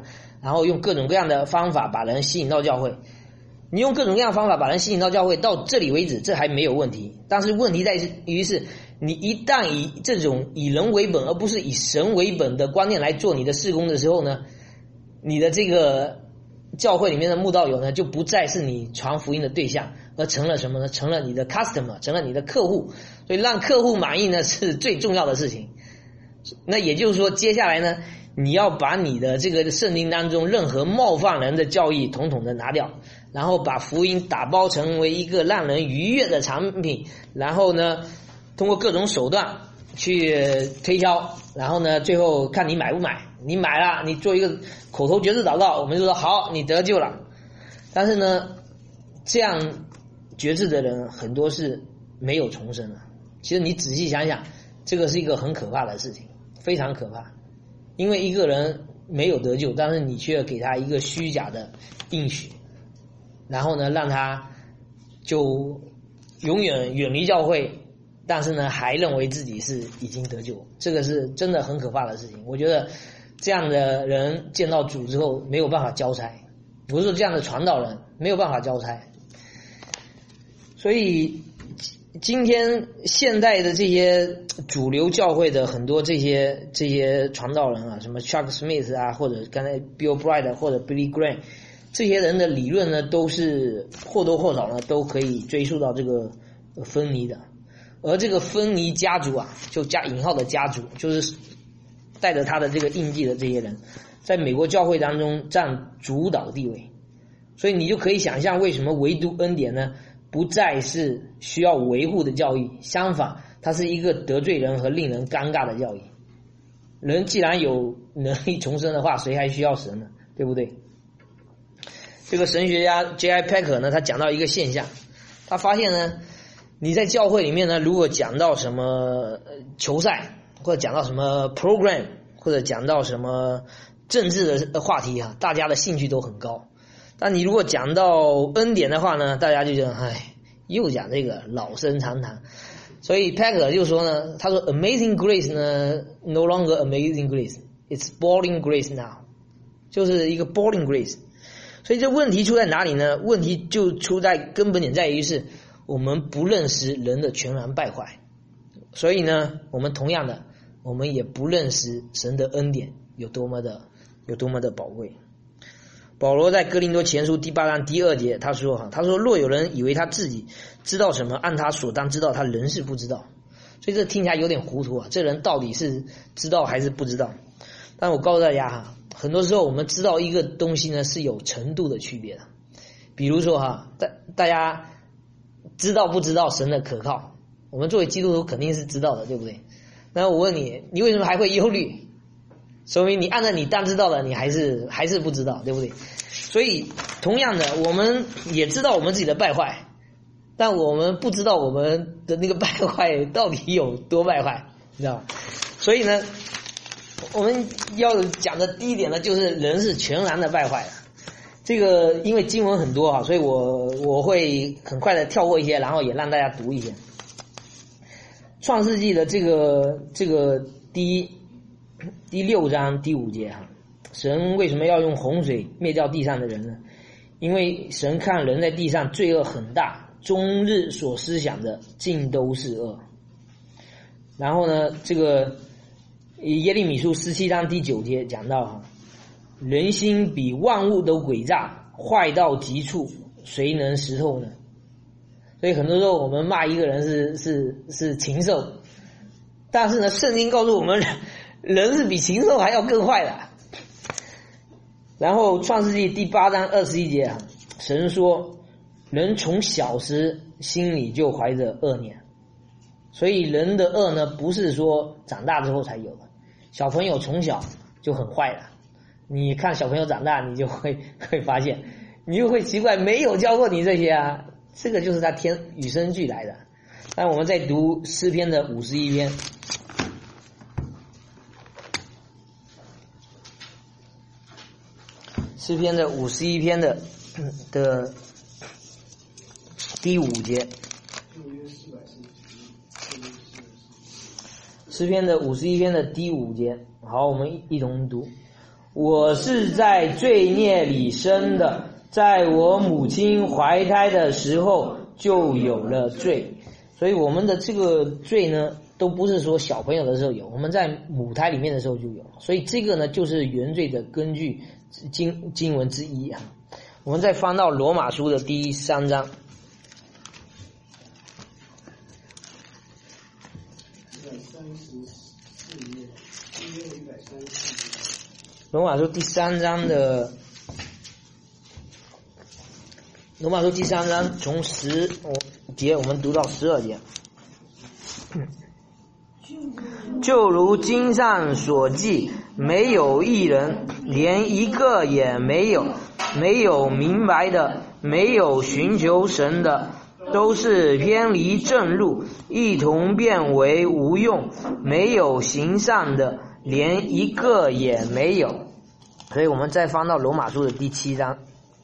然后用各种各样的方法把人吸引到教会。你用各种各样的方法把人吸引到教会，到这里为止，这还没有问题。但是问题在于是，你一旦以这种以人为本而不是以神为本的观念来做你的事工的时候呢，你的这个教会里面的慕道友呢，就不再是你传福音的对象，而成了什么呢？成了你的 customer， 成了你的客户。所以让客户满意呢是最重要的事情。那也就是说，接下来呢，你要把你的这个圣经当中任何冒犯人的教义统统的拿掉，然后把福音打包成为一个让人愉悦的产品，然后呢通过各种手段去推销，然后呢最后看你买不买。你买了，你做一个口头决志祷告，我们就说好，你得救了。但是呢这样决志的人很多是没有重生的。其实你仔细想想，这个是一个很可怕的事情，非常可怕。因为一个人没有得救，但是你却给他一个虚假的应许，然后呢让他就永远远离教会，但是呢还认为自己是已经得救，这个是真的很可怕的事情。我觉得这样的人见到主之后没有办法交差，不是说这样的传道人没有办法交差。所以今天现代的这些主流教会的很多这些这些传道人啊，什么 Chuck Smith 啊，或者刚才 Bill Bright 或者 Billy Graham， 这些人的理论呢都是或多或少呢都可以追溯到这个芬尼的。而这个芬尼家族啊，就加引号的家族，就是带着他的这个印记的这些人，在美国教会当中占主导地位。所以你就可以想象为什么唯独恩典呢不再是需要维护的教义，相反它是一个得罪人和令人尴尬的教义。人既然有能力重生的话，谁还需要神呢？对不对？这个神学家 J I Packer 呢，他讲到一个现象，他发现呢，你在教会里面呢，如果讲到什么球赛，或者讲到什么 program， 或者讲到什么政治的话题啊，大家的兴趣都很高。但你如果讲到恩典的话呢，大家就觉得唉，又讲这个老生常谈。所以 Packer 就说呢，他说 Amazing Grace 呢 no longer Amazing Grace, it's boring grace now， 就是一个 boring grace。 所以这问题出在哪里呢？问题就出在根本点在于是我们不认识人的全然败坏。所以呢我们同样的，我们也不认识神的恩典有多么的有多么的宝贵。保罗在哥林多前书第八章第二节他说哈，他说若有人以为他自己知道什么，按他所当知道，他仍是不知道。所以这听起来有点糊涂啊，这人到底是知道还是不知道？但我告诉大家哈，很多时候我们知道一个东西呢是有程度的区别的。比如说哈，大大家知道不知道神的可靠？我们作为基督徒肯定是知道的，对不对？那我问你，你为什么还会忧虑？说明你按照你当知道的，你还是还是不知道，对不对？所以同样的，我们也知道我们自己的败坏，但我们不知道我们的那个败坏到底有多败坏，你知道吗？所以呢，我们要讲的第一点呢，就是人是全然的败坏的。这个因为经文很多啊，所以我我会很快的跳过一些，然后也让大家读一些。创世纪的这个这个第一第六章第五节哈，神为什么要用洪水灭掉地上的人呢？因为神看人在地上罪恶很大，终日所思想的尽都是恶。然后呢，这个耶利米书十七章第九节讲到哈，人心比万物都诡诈，坏到极处，谁能识透呢？所以很多时候我们骂一个人是是是禽兽，但是呢，圣经告诉我们人是比禽兽还要更坏的。然后创世纪第八章二十一节啊，神说人从小时心里就怀着恶念。所以人的恶呢，不是说长大之后才有的，小朋友从小就很坏了。你看小朋友长大，你就会会发现，你就会奇怪，没有教过你这些啊，这个就是他天与生俱来的。但我们在读诗篇的五十一篇，诗篇的五十一篇的的第五节，诗篇的五十一篇的第五节，好，我们一同读。 我是在罪孽里生的，在我母亲怀胎的时候就有了罪。所以我们的这个罪呢，都不是说小朋友的时候有，我们在母胎里面的时候就有。所以这个呢，就是原罪的根据经经文之一啊。我们再翻到罗马书的第三章。罗马书第三章的罗马书第三章从十节我们读到十二节。就如经上所记，没有一人，连一个也没有，没有明白的，没有寻求神的，都是偏离正路，一同变为无用，没有行善的，连一个也没有。所以我们再翻到罗马书的第七章。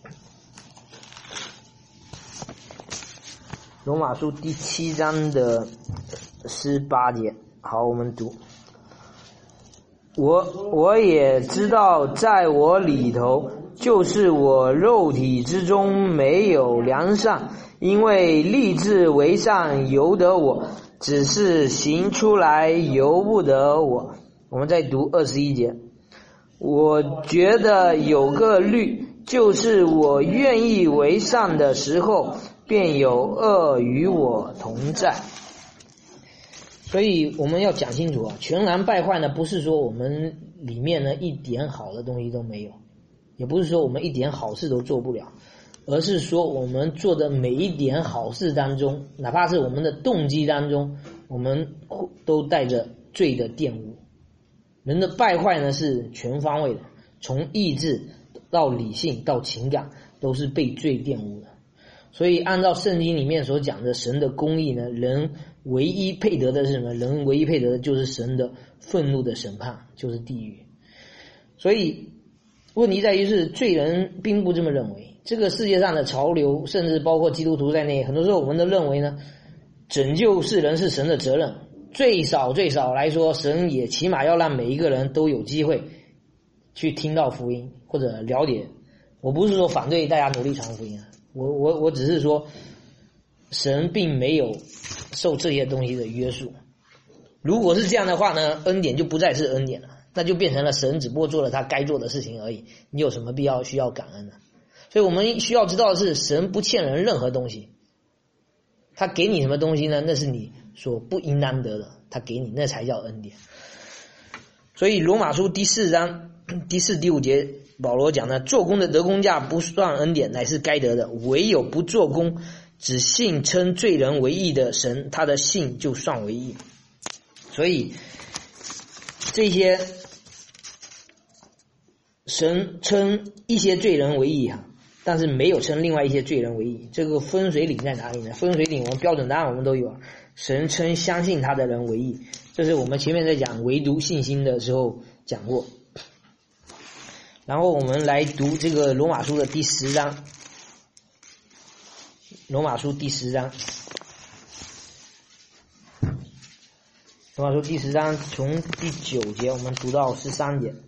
罗马书第七章的十八节。好，我们读。我我也知道，在我里头，就是我肉体之中没有良善，因为立志为善由得我，只是行出来由不得我。我们再读二十一节。我觉得有个律，就是我愿意为善的时候，便有恶与我同在。所以我们要讲清楚啊，全然败坏呢，不是说我们里面呢一点好的东西都没有，也不是说我们一点好事都做不了，而是说我们做的每一点好事当中，哪怕是我们的动机当中，我们都带着罪的玷污。人的败坏呢是全方位的，从意志到理性到情感都是被罪玷污的。所以按照圣经里面所讲的神的公义呢，人唯一配得的是什么？人唯一配得的就是神的愤怒的审判，就是地狱。所以问题在于是罪人并不这么认为，这个世界上的潮流，甚至包括基督徒在内，很多时候我们都认为呢，拯救世人是神的责任，最少最少来说，神也起码要让每一个人都有机会去听到福音或者了解。我不是说反对大家努力传福音啊，我我我只是说神并没有受这些东西的约束。如果是这样的话呢，恩典就不再是恩典了，那就变成了神只不过做了他该做的事情而已，你有什么必要需要感恩呢？所以我们需要知道的是，神不欠人任何东西，他给你什么东西呢？那是你所不应当得的，他给你那才叫恩典。所以罗马书第四章第四第五节保罗讲呢，做工的得工价不算恩典，乃是该得的，唯有不做工只信称罪人为义的神，他的信就算为义。所以这些神称一些罪人为义啊，但是没有称另外一些罪人为义。这个分水岭在哪里呢？分水岭我们标准答案我们都有，神称相信他的人为义，这是我们前面在讲唯独信心的时候讲过。然后我们来读这个罗马书的第十章，罗马书第十章，罗马书第十章从第九节我们读到十三节。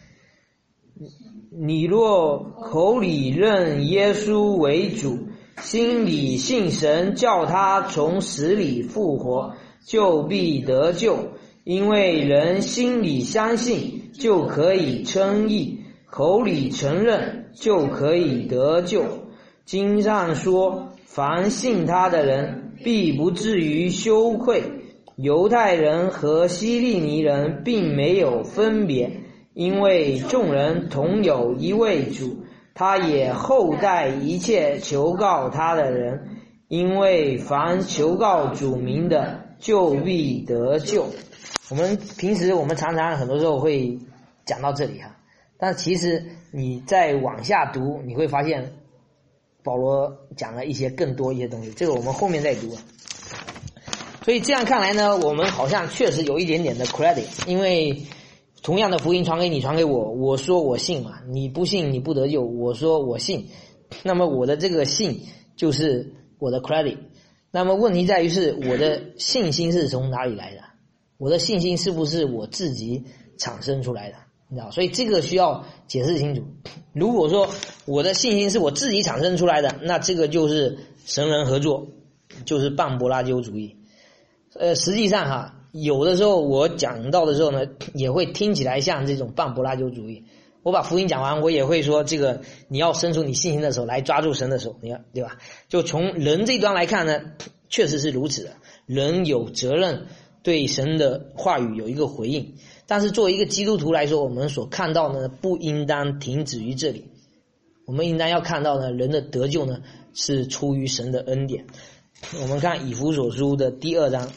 你若口里认耶稣为主，心里信神叫他从死里复活，就必得救。因为人心里相信就可以称义，口里承认就可以得救。经上说，凡信他的人必不至于羞愧。犹太人和希利尼人并没有分别，因为众人同有一位主，他也厚待一切求告他的人，因为凡求告主名的，就必得救。我们平时我们常常很多时候会讲到这里哈，但其实你再往下读，你会发现保罗讲了一些更多一些东西，这个我们后面再读。所以这样看来呢，我们好像确实有一点点的 credit， 因为同样的福音传给你传给我，我说我信嘛，你不信你不得救，我说我信，那么我的这个信就是我的 credit。 那么问题在于是我的信心是从哪里来的？我的信心是不是我自己产生出来的？ 你知道，所以这个需要解释清楚。如果说我的信心是我自己产生出来的，那这个就是神人合作，就是半柏拉纠主义。呃，实际上哈，有的时候我讲到的时候呢，也会听起来像这种半柏拉纠主义。我把福音讲完，我也会说这个你要伸出你信心的手来抓住神的手，你看对吧？就从人这端来看呢，确实是如此的，人有责任对神的话语有一个回应。但是作为一个基督徒来说，我们所看到呢，不应当停止于这里。我们应当要看到呢，人的得救呢是出于神的恩典。我们看以弗所书的第二章。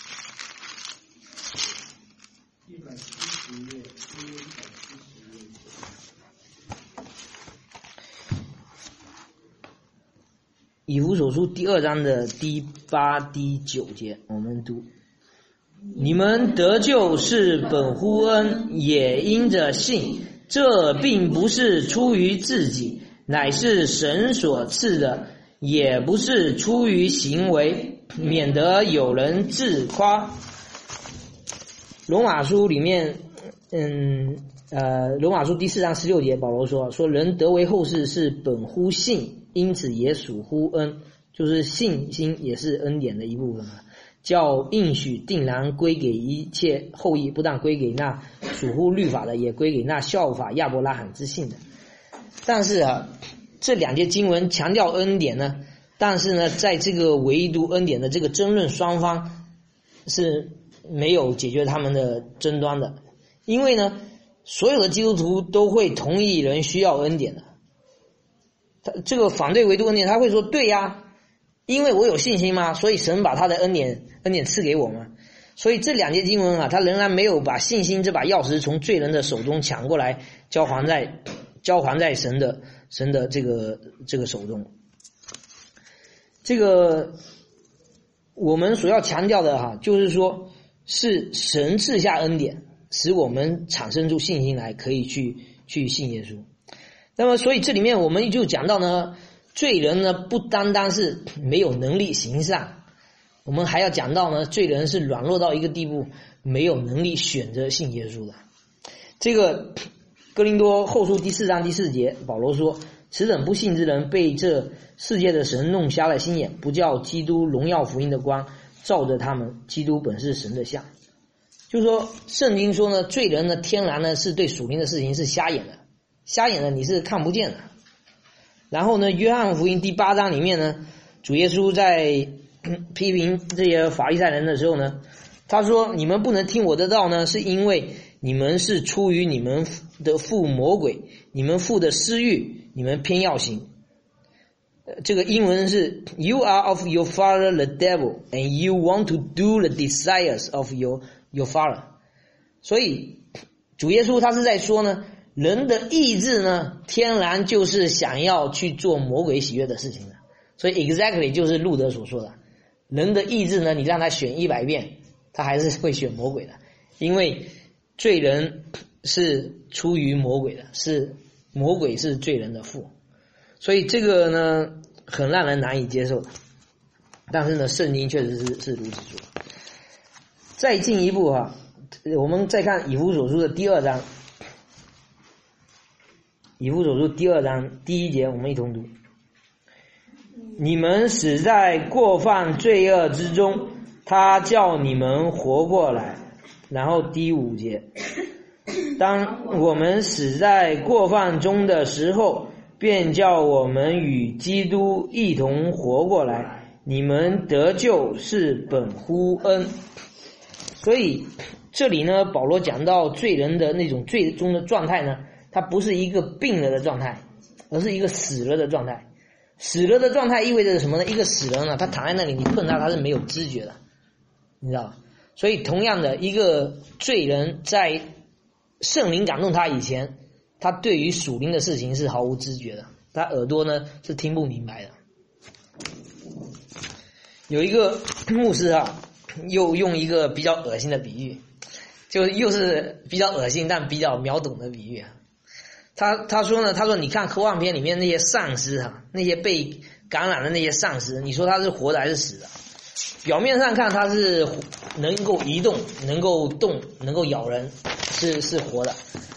以弗所书第二章的第八、第九节，我们读：你们得救是本乎恩，也因着信。这并不是出于自己，乃是神所赐的；也不是出于行为，免得有人自夸。罗马书里面，嗯，呃，罗马书第四章十六节，保罗说：说人得为后世是本乎信。因此也属乎恩，就是信心也是恩典的一部分啊。叫应许定然归给一切后裔，不但归给那属乎律法的，也归给那效法亚伯拉罕之信的。但是啊，这两节经文强调恩典呢，但是呢，在这个唯独恩典的这个争论，双方是没有解决他们的争端的，因为呢，所有的基督徒都会同意人需要恩典的。这个反对唯独恩典，他会说对呀，因为我有信心嘛，所以神把他的恩典恩典赐给我嘛。所以这两节经文啊，他仍然没有把信心这把钥匙从罪人的手中抢过来，交还在交还在神的神的这个这个手中。这个我们所要强调的哈、啊，就是说是神赐下恩典，使我们产生出信心来，可以去去信耶稣。那么所以这里面我们就讲到呢，罪人呢不单单是没有能力行善，我们还要讲到呢，罪人是软弱到一个地步，没有能力选择信耶稣的。这个哥林多后书第四章第四节，保罗说：此等不信之人被这世界的神弄瞎了心眼，不叫基督荣耀福音的光照着他们，基督本是神的像。就是说圣经说呢，罪人呢天然呢是对属灵的事情是瞎眼的，瞎眼的你是看不见的。然后呢，约翰福音第八章里面呢，主耶稣在批评这些法利赛人的时候呢，他说：你们不能听我的道呢，是因为你们是出于你们的父魔鬼，你们父的私欲，你们偏要行。这个英文是 You are of your father the devil, and you want to do the desires of your your father。 所以主耶稣他是在说呢，人的意志呢，天然就是想要去做魔鬼喜悦的事情的。所以 exactly 就是路德所说的，人的意志呢，你让他选一百遍，他还是会选魔鬼的，因为罪人是出于魔鬼的，是魔鬼是罪人的父。所以这个呢，很让人难以接受的。但是呢，圣经确实是是如此说。再进一步哈，我们再看以弗所书的第二章。以弗所书第二章第一节，我们一同读：你们死在过犯罪恶之中，他叫你们活过来。然后第五节：当我们死在过犯中的时候，便叫我们与基督一同活过来。你们得救是本乎恩。所以这里呢，保罗讲到罪人的那种最终的状态呢，它不是一个病了的状态，而是一个死了的状态。死了的状态意味着什么呢？一个死人呢，他躺在那里，你碰他，他是没有知觉的，你知道吧？所以同样的，一个罪人在圣灵感动他以前，他对于属灵的事情是毫无知觉的，他耳朵呢是听不明白的。有一个牧师啊，又用一个比较恶心的比喻，就又是比较恶心但比较秒懂的比喻啊。他他说呢，他说你看科幻片里面那些丧尸哈、啊，那些被感染的那些丧尸，你说他是活的还是死的？表面上看他是能够移动，能够动，能够咬人，是是活的。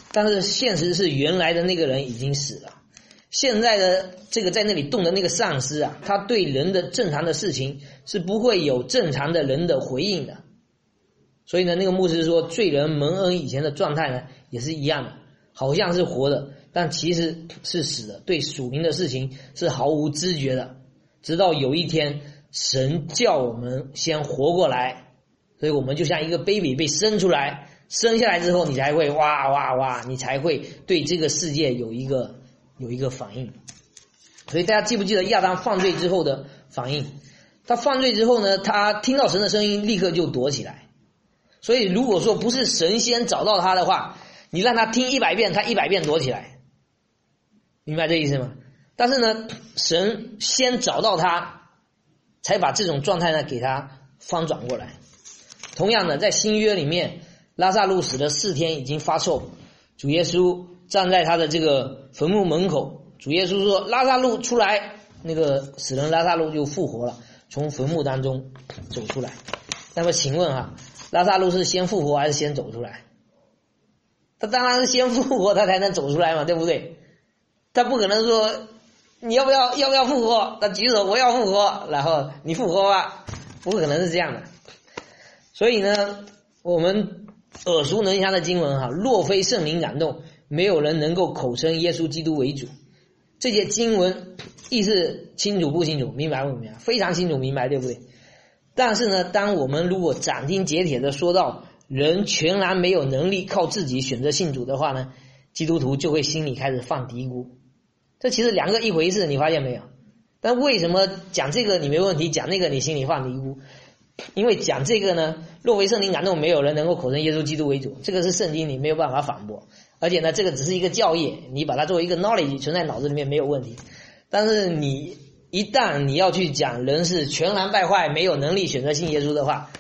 但是现实是原来的那个人已经死了。现在的这个在那里动的那个丧尸啊，他对人的正常的事情是不会有正常的人的回应的。所以呢，那个牧师说，罪人蒙恩以前的状态呢也是一样的，好像是活的，但其实是死的，对属灵的事情是毫无知觉的。直到有一天，神叫我们先活过来，所以我们就像一个 baby 被生出来，生下来之后，你才会哇哇哇，你才会对这个世界有一个有一个反应。所以大家记不记得亚当犯罪之后的反应？他犯罪之后呢，他听到神的声音，立刻就躲起来。所以如果说不是神先找到他的话，你让他听一百遍，他一百遍躲起来，明白这意思吗？但是呢，神先找到他，才把这种状态呢给他翻转过来。同样的，在新约里面，拉撒路死了四天已经发臭，主耶稣站在他的这个坟墓门口，主耶稣说拉撒路出来，那个死人拉撒路就复活了，从坟墓当中走出来。那么请问哈，拉撒路是先复活还是先走出来？他当然是先复活，他才能走出来嘛，对不对？他不可能说你要不要要不要复活，他举手我要复活，然后你复活吧，不可能是这样的。所以呢，我们耳熟能详的经文哈，若非圣灵感动，没有人能够口称耶稣基督为主。这些经文意思清楚不清楚？明白不明白？非常清楚明白，对不对？但是呢，当我们如果斩钉截铁的说到人全然没有能力靠自己选择信主的话呢，基督徒就会心里开始放嘀咕。这其实两个一回事，你发现没有？但为什么讲这个你没问题，讲那个你心里放嘀咕？因为讲这个呢，若非圣灵感动，没有人能够口称耶稣基督为主，这个是圣经，你没有办法反驳。而且呢，这个只是一个教义，你把它作为一个 knowledge 存在脑子里面没有问题。但是你一旦你要去讲人是全然败坏，没有能力选择信耶稣的话，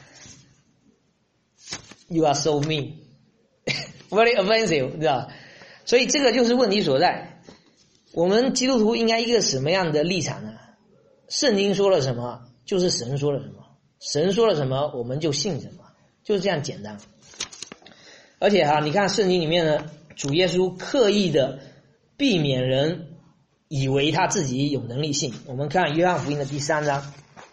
you are so mean very offensive， 知道吧？所以这个就是问题所在。我们基督徒应该一个什么样的立场呢？圣经说了什么，就是神说了什么。神说了什么，我们就信什么，就是这样简单。而且哈，你看圣经里面呢，主耶稣刻意的避免人以为他自己有能力信。我们看约翰福音的第三章，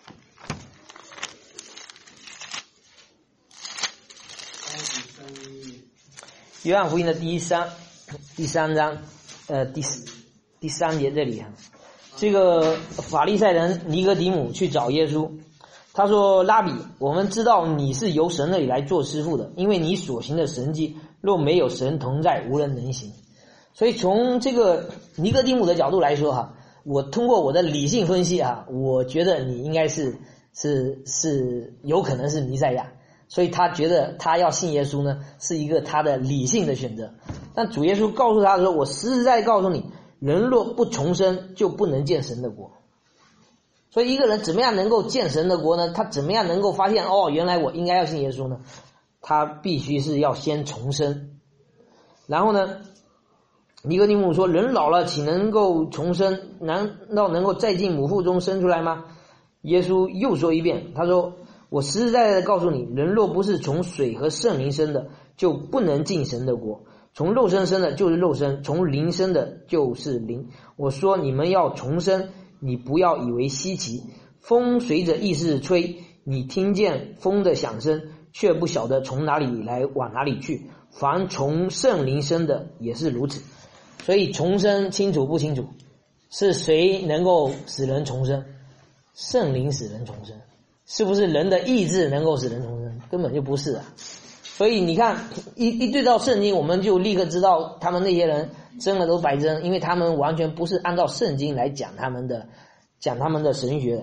约翰福音的第三第三章，呃，第第三节这里啊，这个法利赛人尼哥底母去找耶稣。他说拉比，我们知道你是由神那里来做师傅的，因为你所行的神迹若没有神同在，无人能行。所以从这个尼哥底母的角度来说哈，我通过我的理性分析啊，我觉得你应该是是是有可能是弥赛亚，所以他觉得他要信耶稣呢是一个他的理性的选择。但主耶稣告诉他说，我实实在在告诉你，人若不重生就不能见神的国。所以一个人怎么样能够见神的国呢？他怎么样能够发现哦，原来我应该要信耶稣呢？他必须是要先重生。然后呢，尼哥底母说，人老了岂能够重生？难道能够再进母腹中生出来吗？耶稣又说一遍，他说，我实实在在的告诉你，人若不是从水和圣灵生的，就不能进神的国。从肉身生的就是肉身，从灵生的就是灵。我说你们要重生，你不要以为稀奇。风随着意识吹，你听见风的响声，却不晓得从哪里来往哪里去。凡从圣灵生的也是如此。所以重生清楚不清楚？是谁能够使人重生？圣灵使人重生。是不是人的意志能够使人重生？根本就不是啊。所以你看一一对照圣经，我们就立刻知道他们那些人争了都白争，因为他们完全不是按照圣经来讲他们的讲他们的神学的。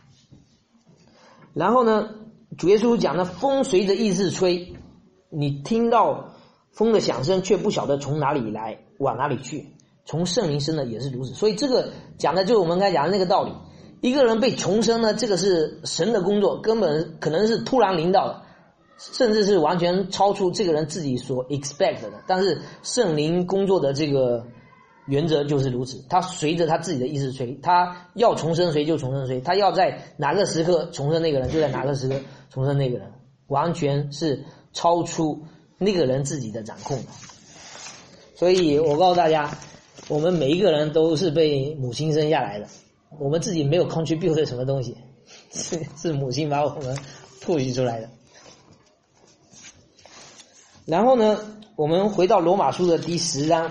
然后呢，主耶稣讲的风随着意识吹，你听到风的响声，却不晓得从哪里来往哪里去。从圣灵生的也是如此。所以这个讲的就是我们刚才讲的那个道理。一个人被重生呢，这个是神的工作，根本可能是突然临到的，甚至是完全超出这个人自己所 expect 的。但是圣灵工作的这个原则就是如此，他随着他自己的意识吹，他要重生谁就重生谁，他要在哪个时刻重生那个人就在哪个时刻重生那个人，完全是超出那个人自己的掌控的。 所以我告诉大家，我们每一个人都是被母亲生下来的，我们自己没有 contribute 什么东西，是是母亲把我们吐取出来的。然后呢，我们回到罗马书的第十章。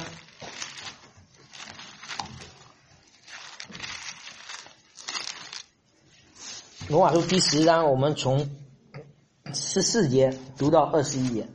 罗马书第十章，我们从十四节读到二十一节。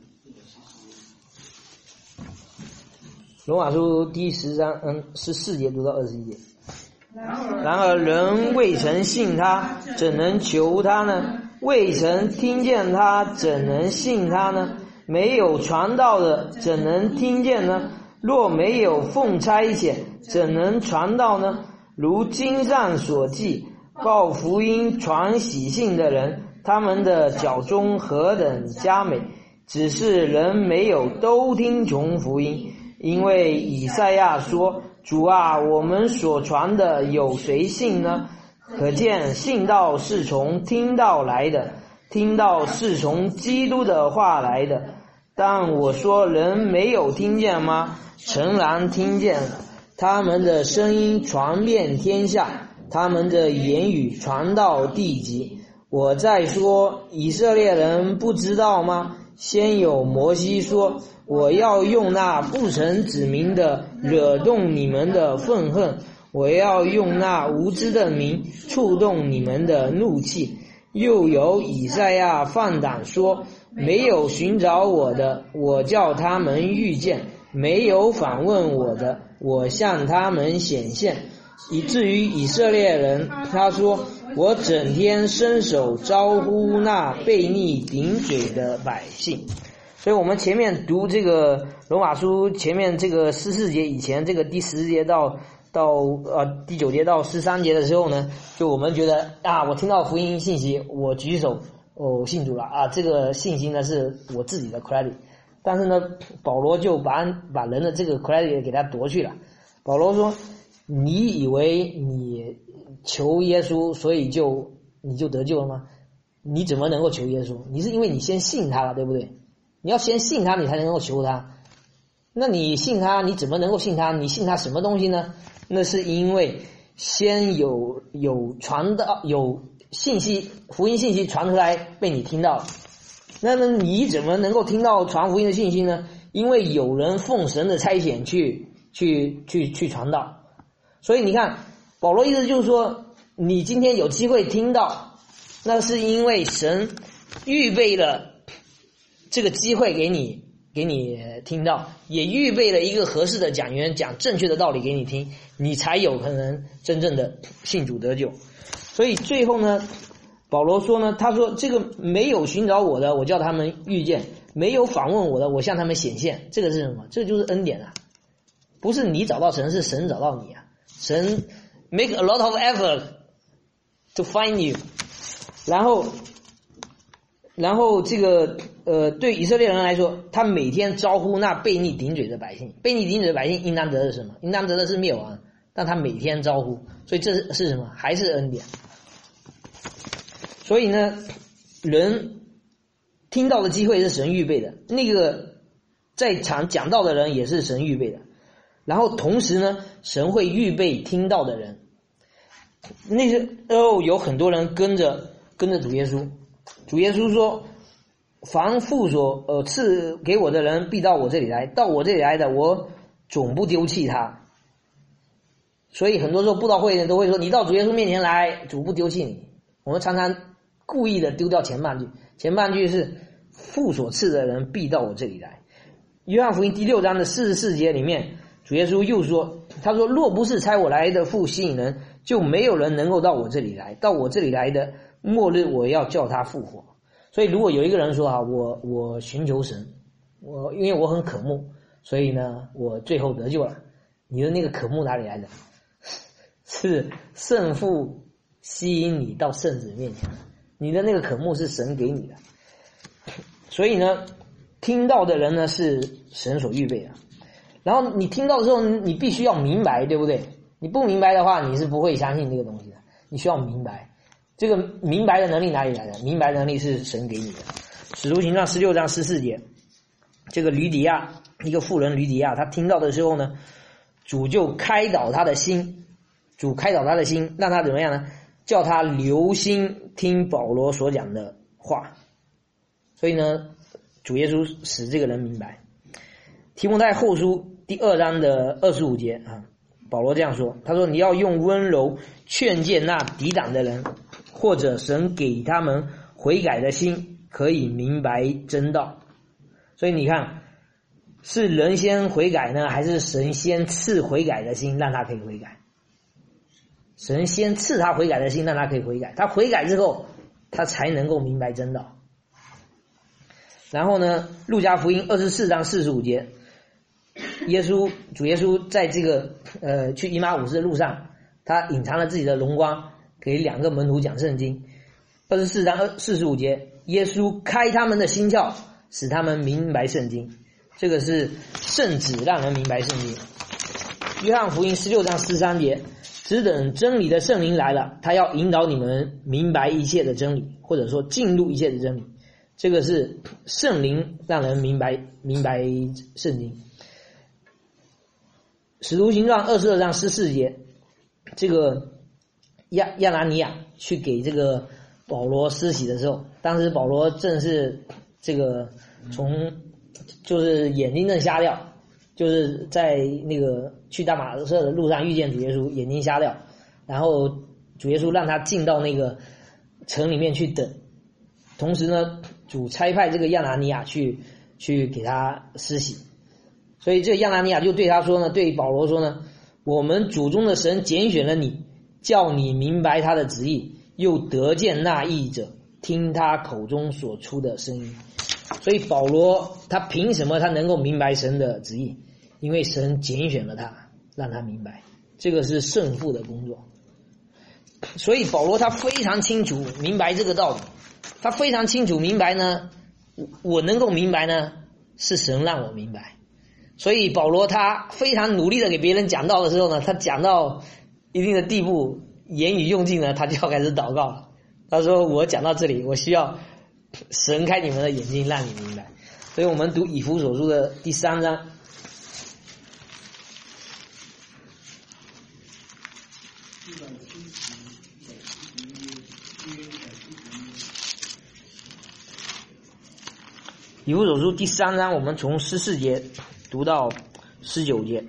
罗马书第十章，嗯，十四节读到二十一节。然而人未曾信他，怎能求他呢？未曾听见他，怎能信他呢？没有传道的，怎能听见呢？若没有奉差遣，怎能传道呢？如经上所记，报福音传喜信的人，他们的脚中何等佳美！只是人没有都听从福音。因为以赛亚说，主啊，我们所传的有谁信呢？可见信道是从听道来的，听道是从基督的话来的。但我说人没有听见吗？诚然听见了，他们的声音传遍天下，他们的言语传到地极。我再说，以色列人不知道吗？先有摩西说，我要用那不曾指明的惹动你们的愤恨，我要用那无知的名触动你们的怒气。又有以赛亚放胆说，没有寻找我的，我叫他们遇见；没有访问我的，我向他们显现。以至于以色列人，他说，我整天伸手招呼那悖逆顶嘴的百姓。所以我们前面读这个罗马书前面这个十四节以前，这个第十节到到呃第九节到十三节的时候呢，就我们觉得啊，我听到福音信息，我举手哦信主了啊，这个信心呢是我自己的 credit。但是呢，保罗就把把人的这个 credit 给他夺去了。保罗说，你以为你求耶稣，所以就你就得救了吗？你怎么能够求耶稣？你是因为你先信他了，对不对？你要先信他，你才能够求他。那你信他，你怎么能够信他？你信他什么东西呢？那是因为先有有传到有信息，福音信息传出来被你听到了。那么你怎么能够听到传福音的信息呢？因为有人奉神的差遣去去去去传道。所以你看，保罗意思就是说，你今天有机会听到，那是因为神预备了这个机会给你给你听到，也预备了一个合适的讲员讲正确的道理给你听，你才有可能真正的信主得救。所以最后呢，保罗说呢，他说这个没有寻找我的，我叫他们遇见；没有访问我的，我向他们显现。这个是什么？这就是恩典啊！不是你找到神，是神找到你啊！神 make a lot of effort to find you。然后，然后这个呃，对以色列人来说，他每天招呼那悖逆顶嘴的百姓，悖逆顶嘴的百姓应当得的是什么？应当得的是灭亡，但他每天招呼，所以这是是什么？还是恩典。所以呢，人听到的机会是神预备的，那个在场讲道的人也是神预备的，然后同时呢，神会预备听到的人。那时候有很多人跟着跟着主耶稣，主耶稣说，凡父所呃赐给我的人必到我这里来，到我这里来的我总不丢弃他。所以很多时候布道会的人都会说，你到主耶稣面前来，主不丢弃你。我们常常故意的丢掉前半句，前半句是父所赐的人必到我这里来。约翰福音第六章的四十四节里面，主耶稣又说，他说，若不是差我来的父吸引人，就没有人能够到我这里来，到我这里来的末日我要叫他复活。所以如果有一个人说啊，我我寻求神，我因为我很渴慕，所以呢我最后得救了，你的那个渴慕哪里来的？是圣父吸引你到圣子面前，你的那个渴慕是神给你的。所以呢，听到的人呢是神所预备的。然后你听到的时候，你必须要明白，对不对？你不明白的话，你是不会相信这个东西的。你需要明白，这个明白的能力哪里来的？明白的能力是神给你的。使徒行传十六章十四节， 这个吕底亚，一个妇人吕底亚，他听到的时候呢，主就开导他的心，主开导他的心，让他怎么样呢？叫他留心听保罗所讲的话。所以呢，主耶稣使这个人明白。提摩太后书第二章的二十五节啊，保罗这样说，他说你要用温柔劝诫那抵挡的人，或者神给他们悔改的心，可以明白真道。所以你看，是人先悔改呢，还是神先赐悔改的心让他可以悔改？神先赐他悔改的心让他可以悔改，他悔改之后他才能够明白真道。然后呢，路加福音二十四章四十五节，耶稣主耶稣在这个呃去以马忤斯的路上，他隐藏了自己的荣光，给两个门徒讲圣经。二十四章四十五节，耶稣开他们的心窍，使他们明白圣经。这个是圣旨让人明白圣经。约翰福音十六章十三节，只等真理的圣灵来了，他要引导你们明白一切的真理，或者说进入一切的真理。这个是圣灵让人明白明白圣经。使徒行传二十二章十四节，这个亚亚拿尼亚去给这个保罗施洗的时候，当时保罗正是这个从就是眼睛正瞎掉，就是在那个去大马色的路上遇见主耶稣，眼睛瞎掉，然后主耶稣让他进到那个城里面去等，同时呢主差派这个亚拿尼亚去去给他施洗。所以这个亚拿尼亚就对他说呢，对保罗说呢，我们主中的神拣选了你，叫你明白他的旨意，又得见那义者，听他口中所出的声音。所以保罗他凭什么他能够明白神的旨意？因为神拣选了他，让他明白，这个是圣父的工作。所以保罗他非常清楚明白这个道理，他非常清楚明白呢，我能够明白呢，是神让我明白。所以保罗他非常努力的给别人讲道的时候呢，他讲到一定的地步，言语用尽了，他就要开始祷告了。他说我讲到这里，我需要神开你们的眼睛让你明白。所以我们读以弗所书的第三章，以弗所书第三章，我们从十四节读到十九节。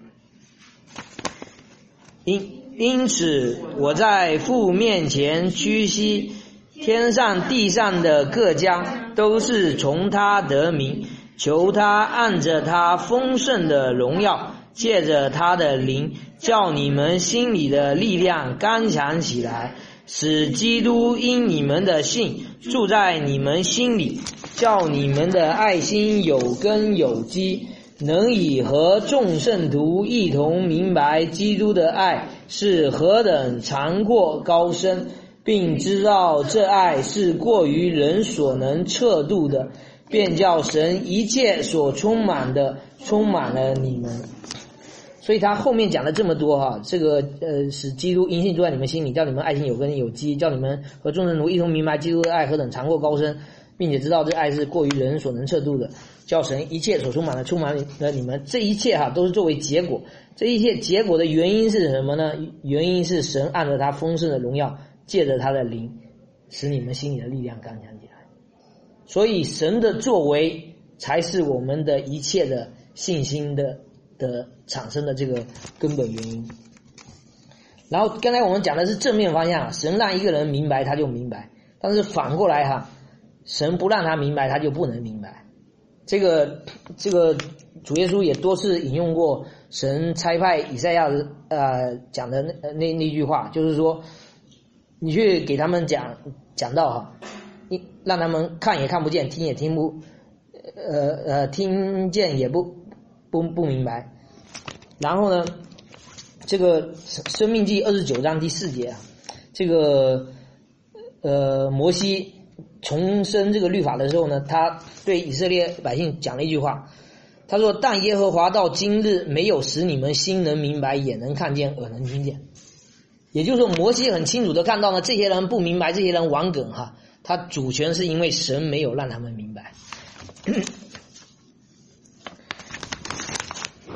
因因此我在父面前屈膝，天上地上的各家都是从他得名，求他按着他丰盛的荣耀，借着他的灵，叫你们心里的力量刚强起来，使基督因你们的信住在你们心里，叫你们的爱心有根有基，能以和众圣徒一同明白基督的爱是何等长阔高深，并知道这爱是过于人所能测度的，便叫神一切所充满的充满了你们。所以他后面讲了这么多哈，这个呃使基督因信住在你们心里，叫你们爱心有根有基，叫你们和众圣徒一同明白基督的爱何等长阔高深，并且知道这爱是过于人所能测度的，叫神一切所充满的充满了你们。这一切哈都是作为结果，这一切结果的原因是什么呢？原因是神按着他丰盛的荣耀，借着他的灵，使你们心里的力量刚强起来。所以神的作为才是我们的一切的信心的的产生的这个根本原因。然后刚才我们讲的是正面方向，神让一个人明白他就明白，但是反过来哈，神不让他明白他就不能明白。这个这个主耶稣也多次引用过神差派以赛亚呃讲的那那那句话，就是说你去给他们讲讲道哈，你让他们看也看不见，听也听不呃呃听见也不不不明白。然后呢，这个生命记二十九章第四节啊，这个呃摩西重申这个律法的时候呢，他对以色列百姓讲了一句话，他说但耶和华到今日没有使你们心能明白，眼能看见，耳能听见。也就是说摩西很清楚的看到呢，这些人不明白，这些人顽梗哈，他主权是因为神没有让他们明白。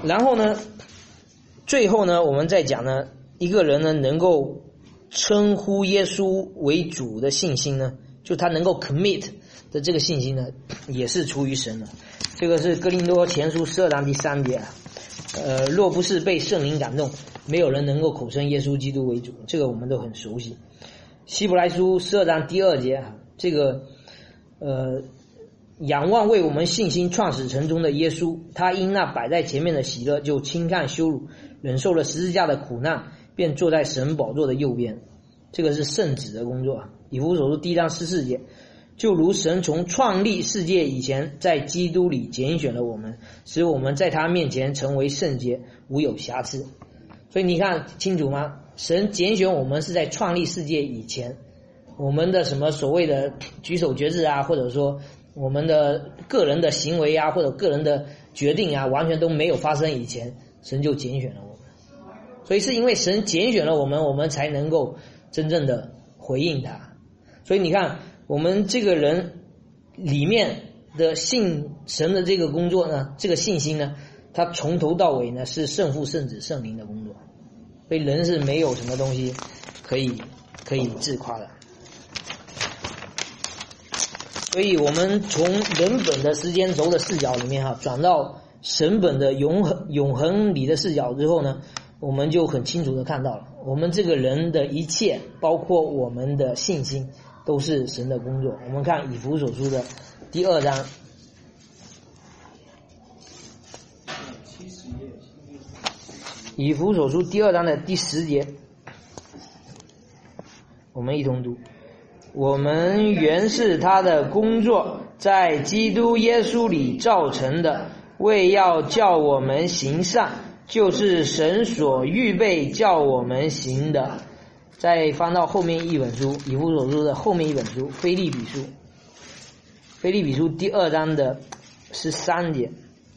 然后呢，最后呢，我们再讲呢，一个人呢能够称呼耶稣为主的信心呢，就他能够 commit 的这个信心呢，也是出于神的。这个是哥林多前书十二章第三节啊。呃，若不是被圣灵感动，没有人能够口称耶稣基督为主，这个我们都很熟悉。希伯来书十二章第二节啊，这个呃，仰望为我们信心创始成终的耶稣，他因那摆在前面的喜乐，就轻看羞辱，忍受了十字架的苦难，便坐在神宝座的右边。这个是圣子的工作啊。以弗所书第一章十四节，就如神从创立世界以前，在基督里拣选了我们，使我们在他面前成为圣洁，无有瑕疵。所以你看清楚吗？神拣选我们是在创立世界以前，我们的什么所谓的举手决志啊，或者说我们的个人的行为啊，或者个人的决定啊，完全都没有发生以前，神就拣选了我们。所以是因为神拣选了我们，我们才能够真正的回应他。所以你看我们这个人里面的信神的这个工作呢，这个信心呢，他从头到尾呢是圣父圣子圣灵的工作。所以人是没有什么东西可以可以自夸的。所以我们从人本的时间轴的视角里面哈、啊，转到神本的永恒永恒里的视角之后呢，我们就很清楚的看到了，我们这个人的一切，包括我们的信心，都是神的工作。我们看以弗所书的第二章，以弗所书第二章的第十节，我们一同读。我们原是他的工作，在基督耶稣里造成的，为要叫我们行善，就是神所预备叫我们行的。再翻到后面一本书，以弗所书的后面一本书，腓立比书，腓立比书第二章的十三节，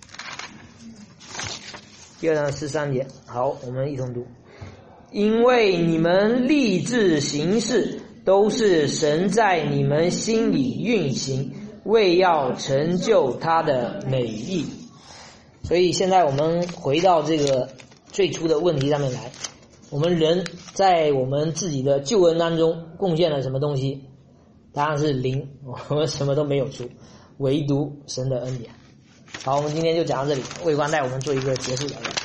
第二章十三节。好，我们一同读。因为你们立志行事，都是神在你们心里运行，为要成就他的美意。所以现在我们回到这个最初的问题上面来，我们人在我们自己的救恩当中贡献了什么东西？答案是零，我们什么都没有出，唯独神的恩典。好，我们今天就讲到这里，魏官带我们做一个结束祷告。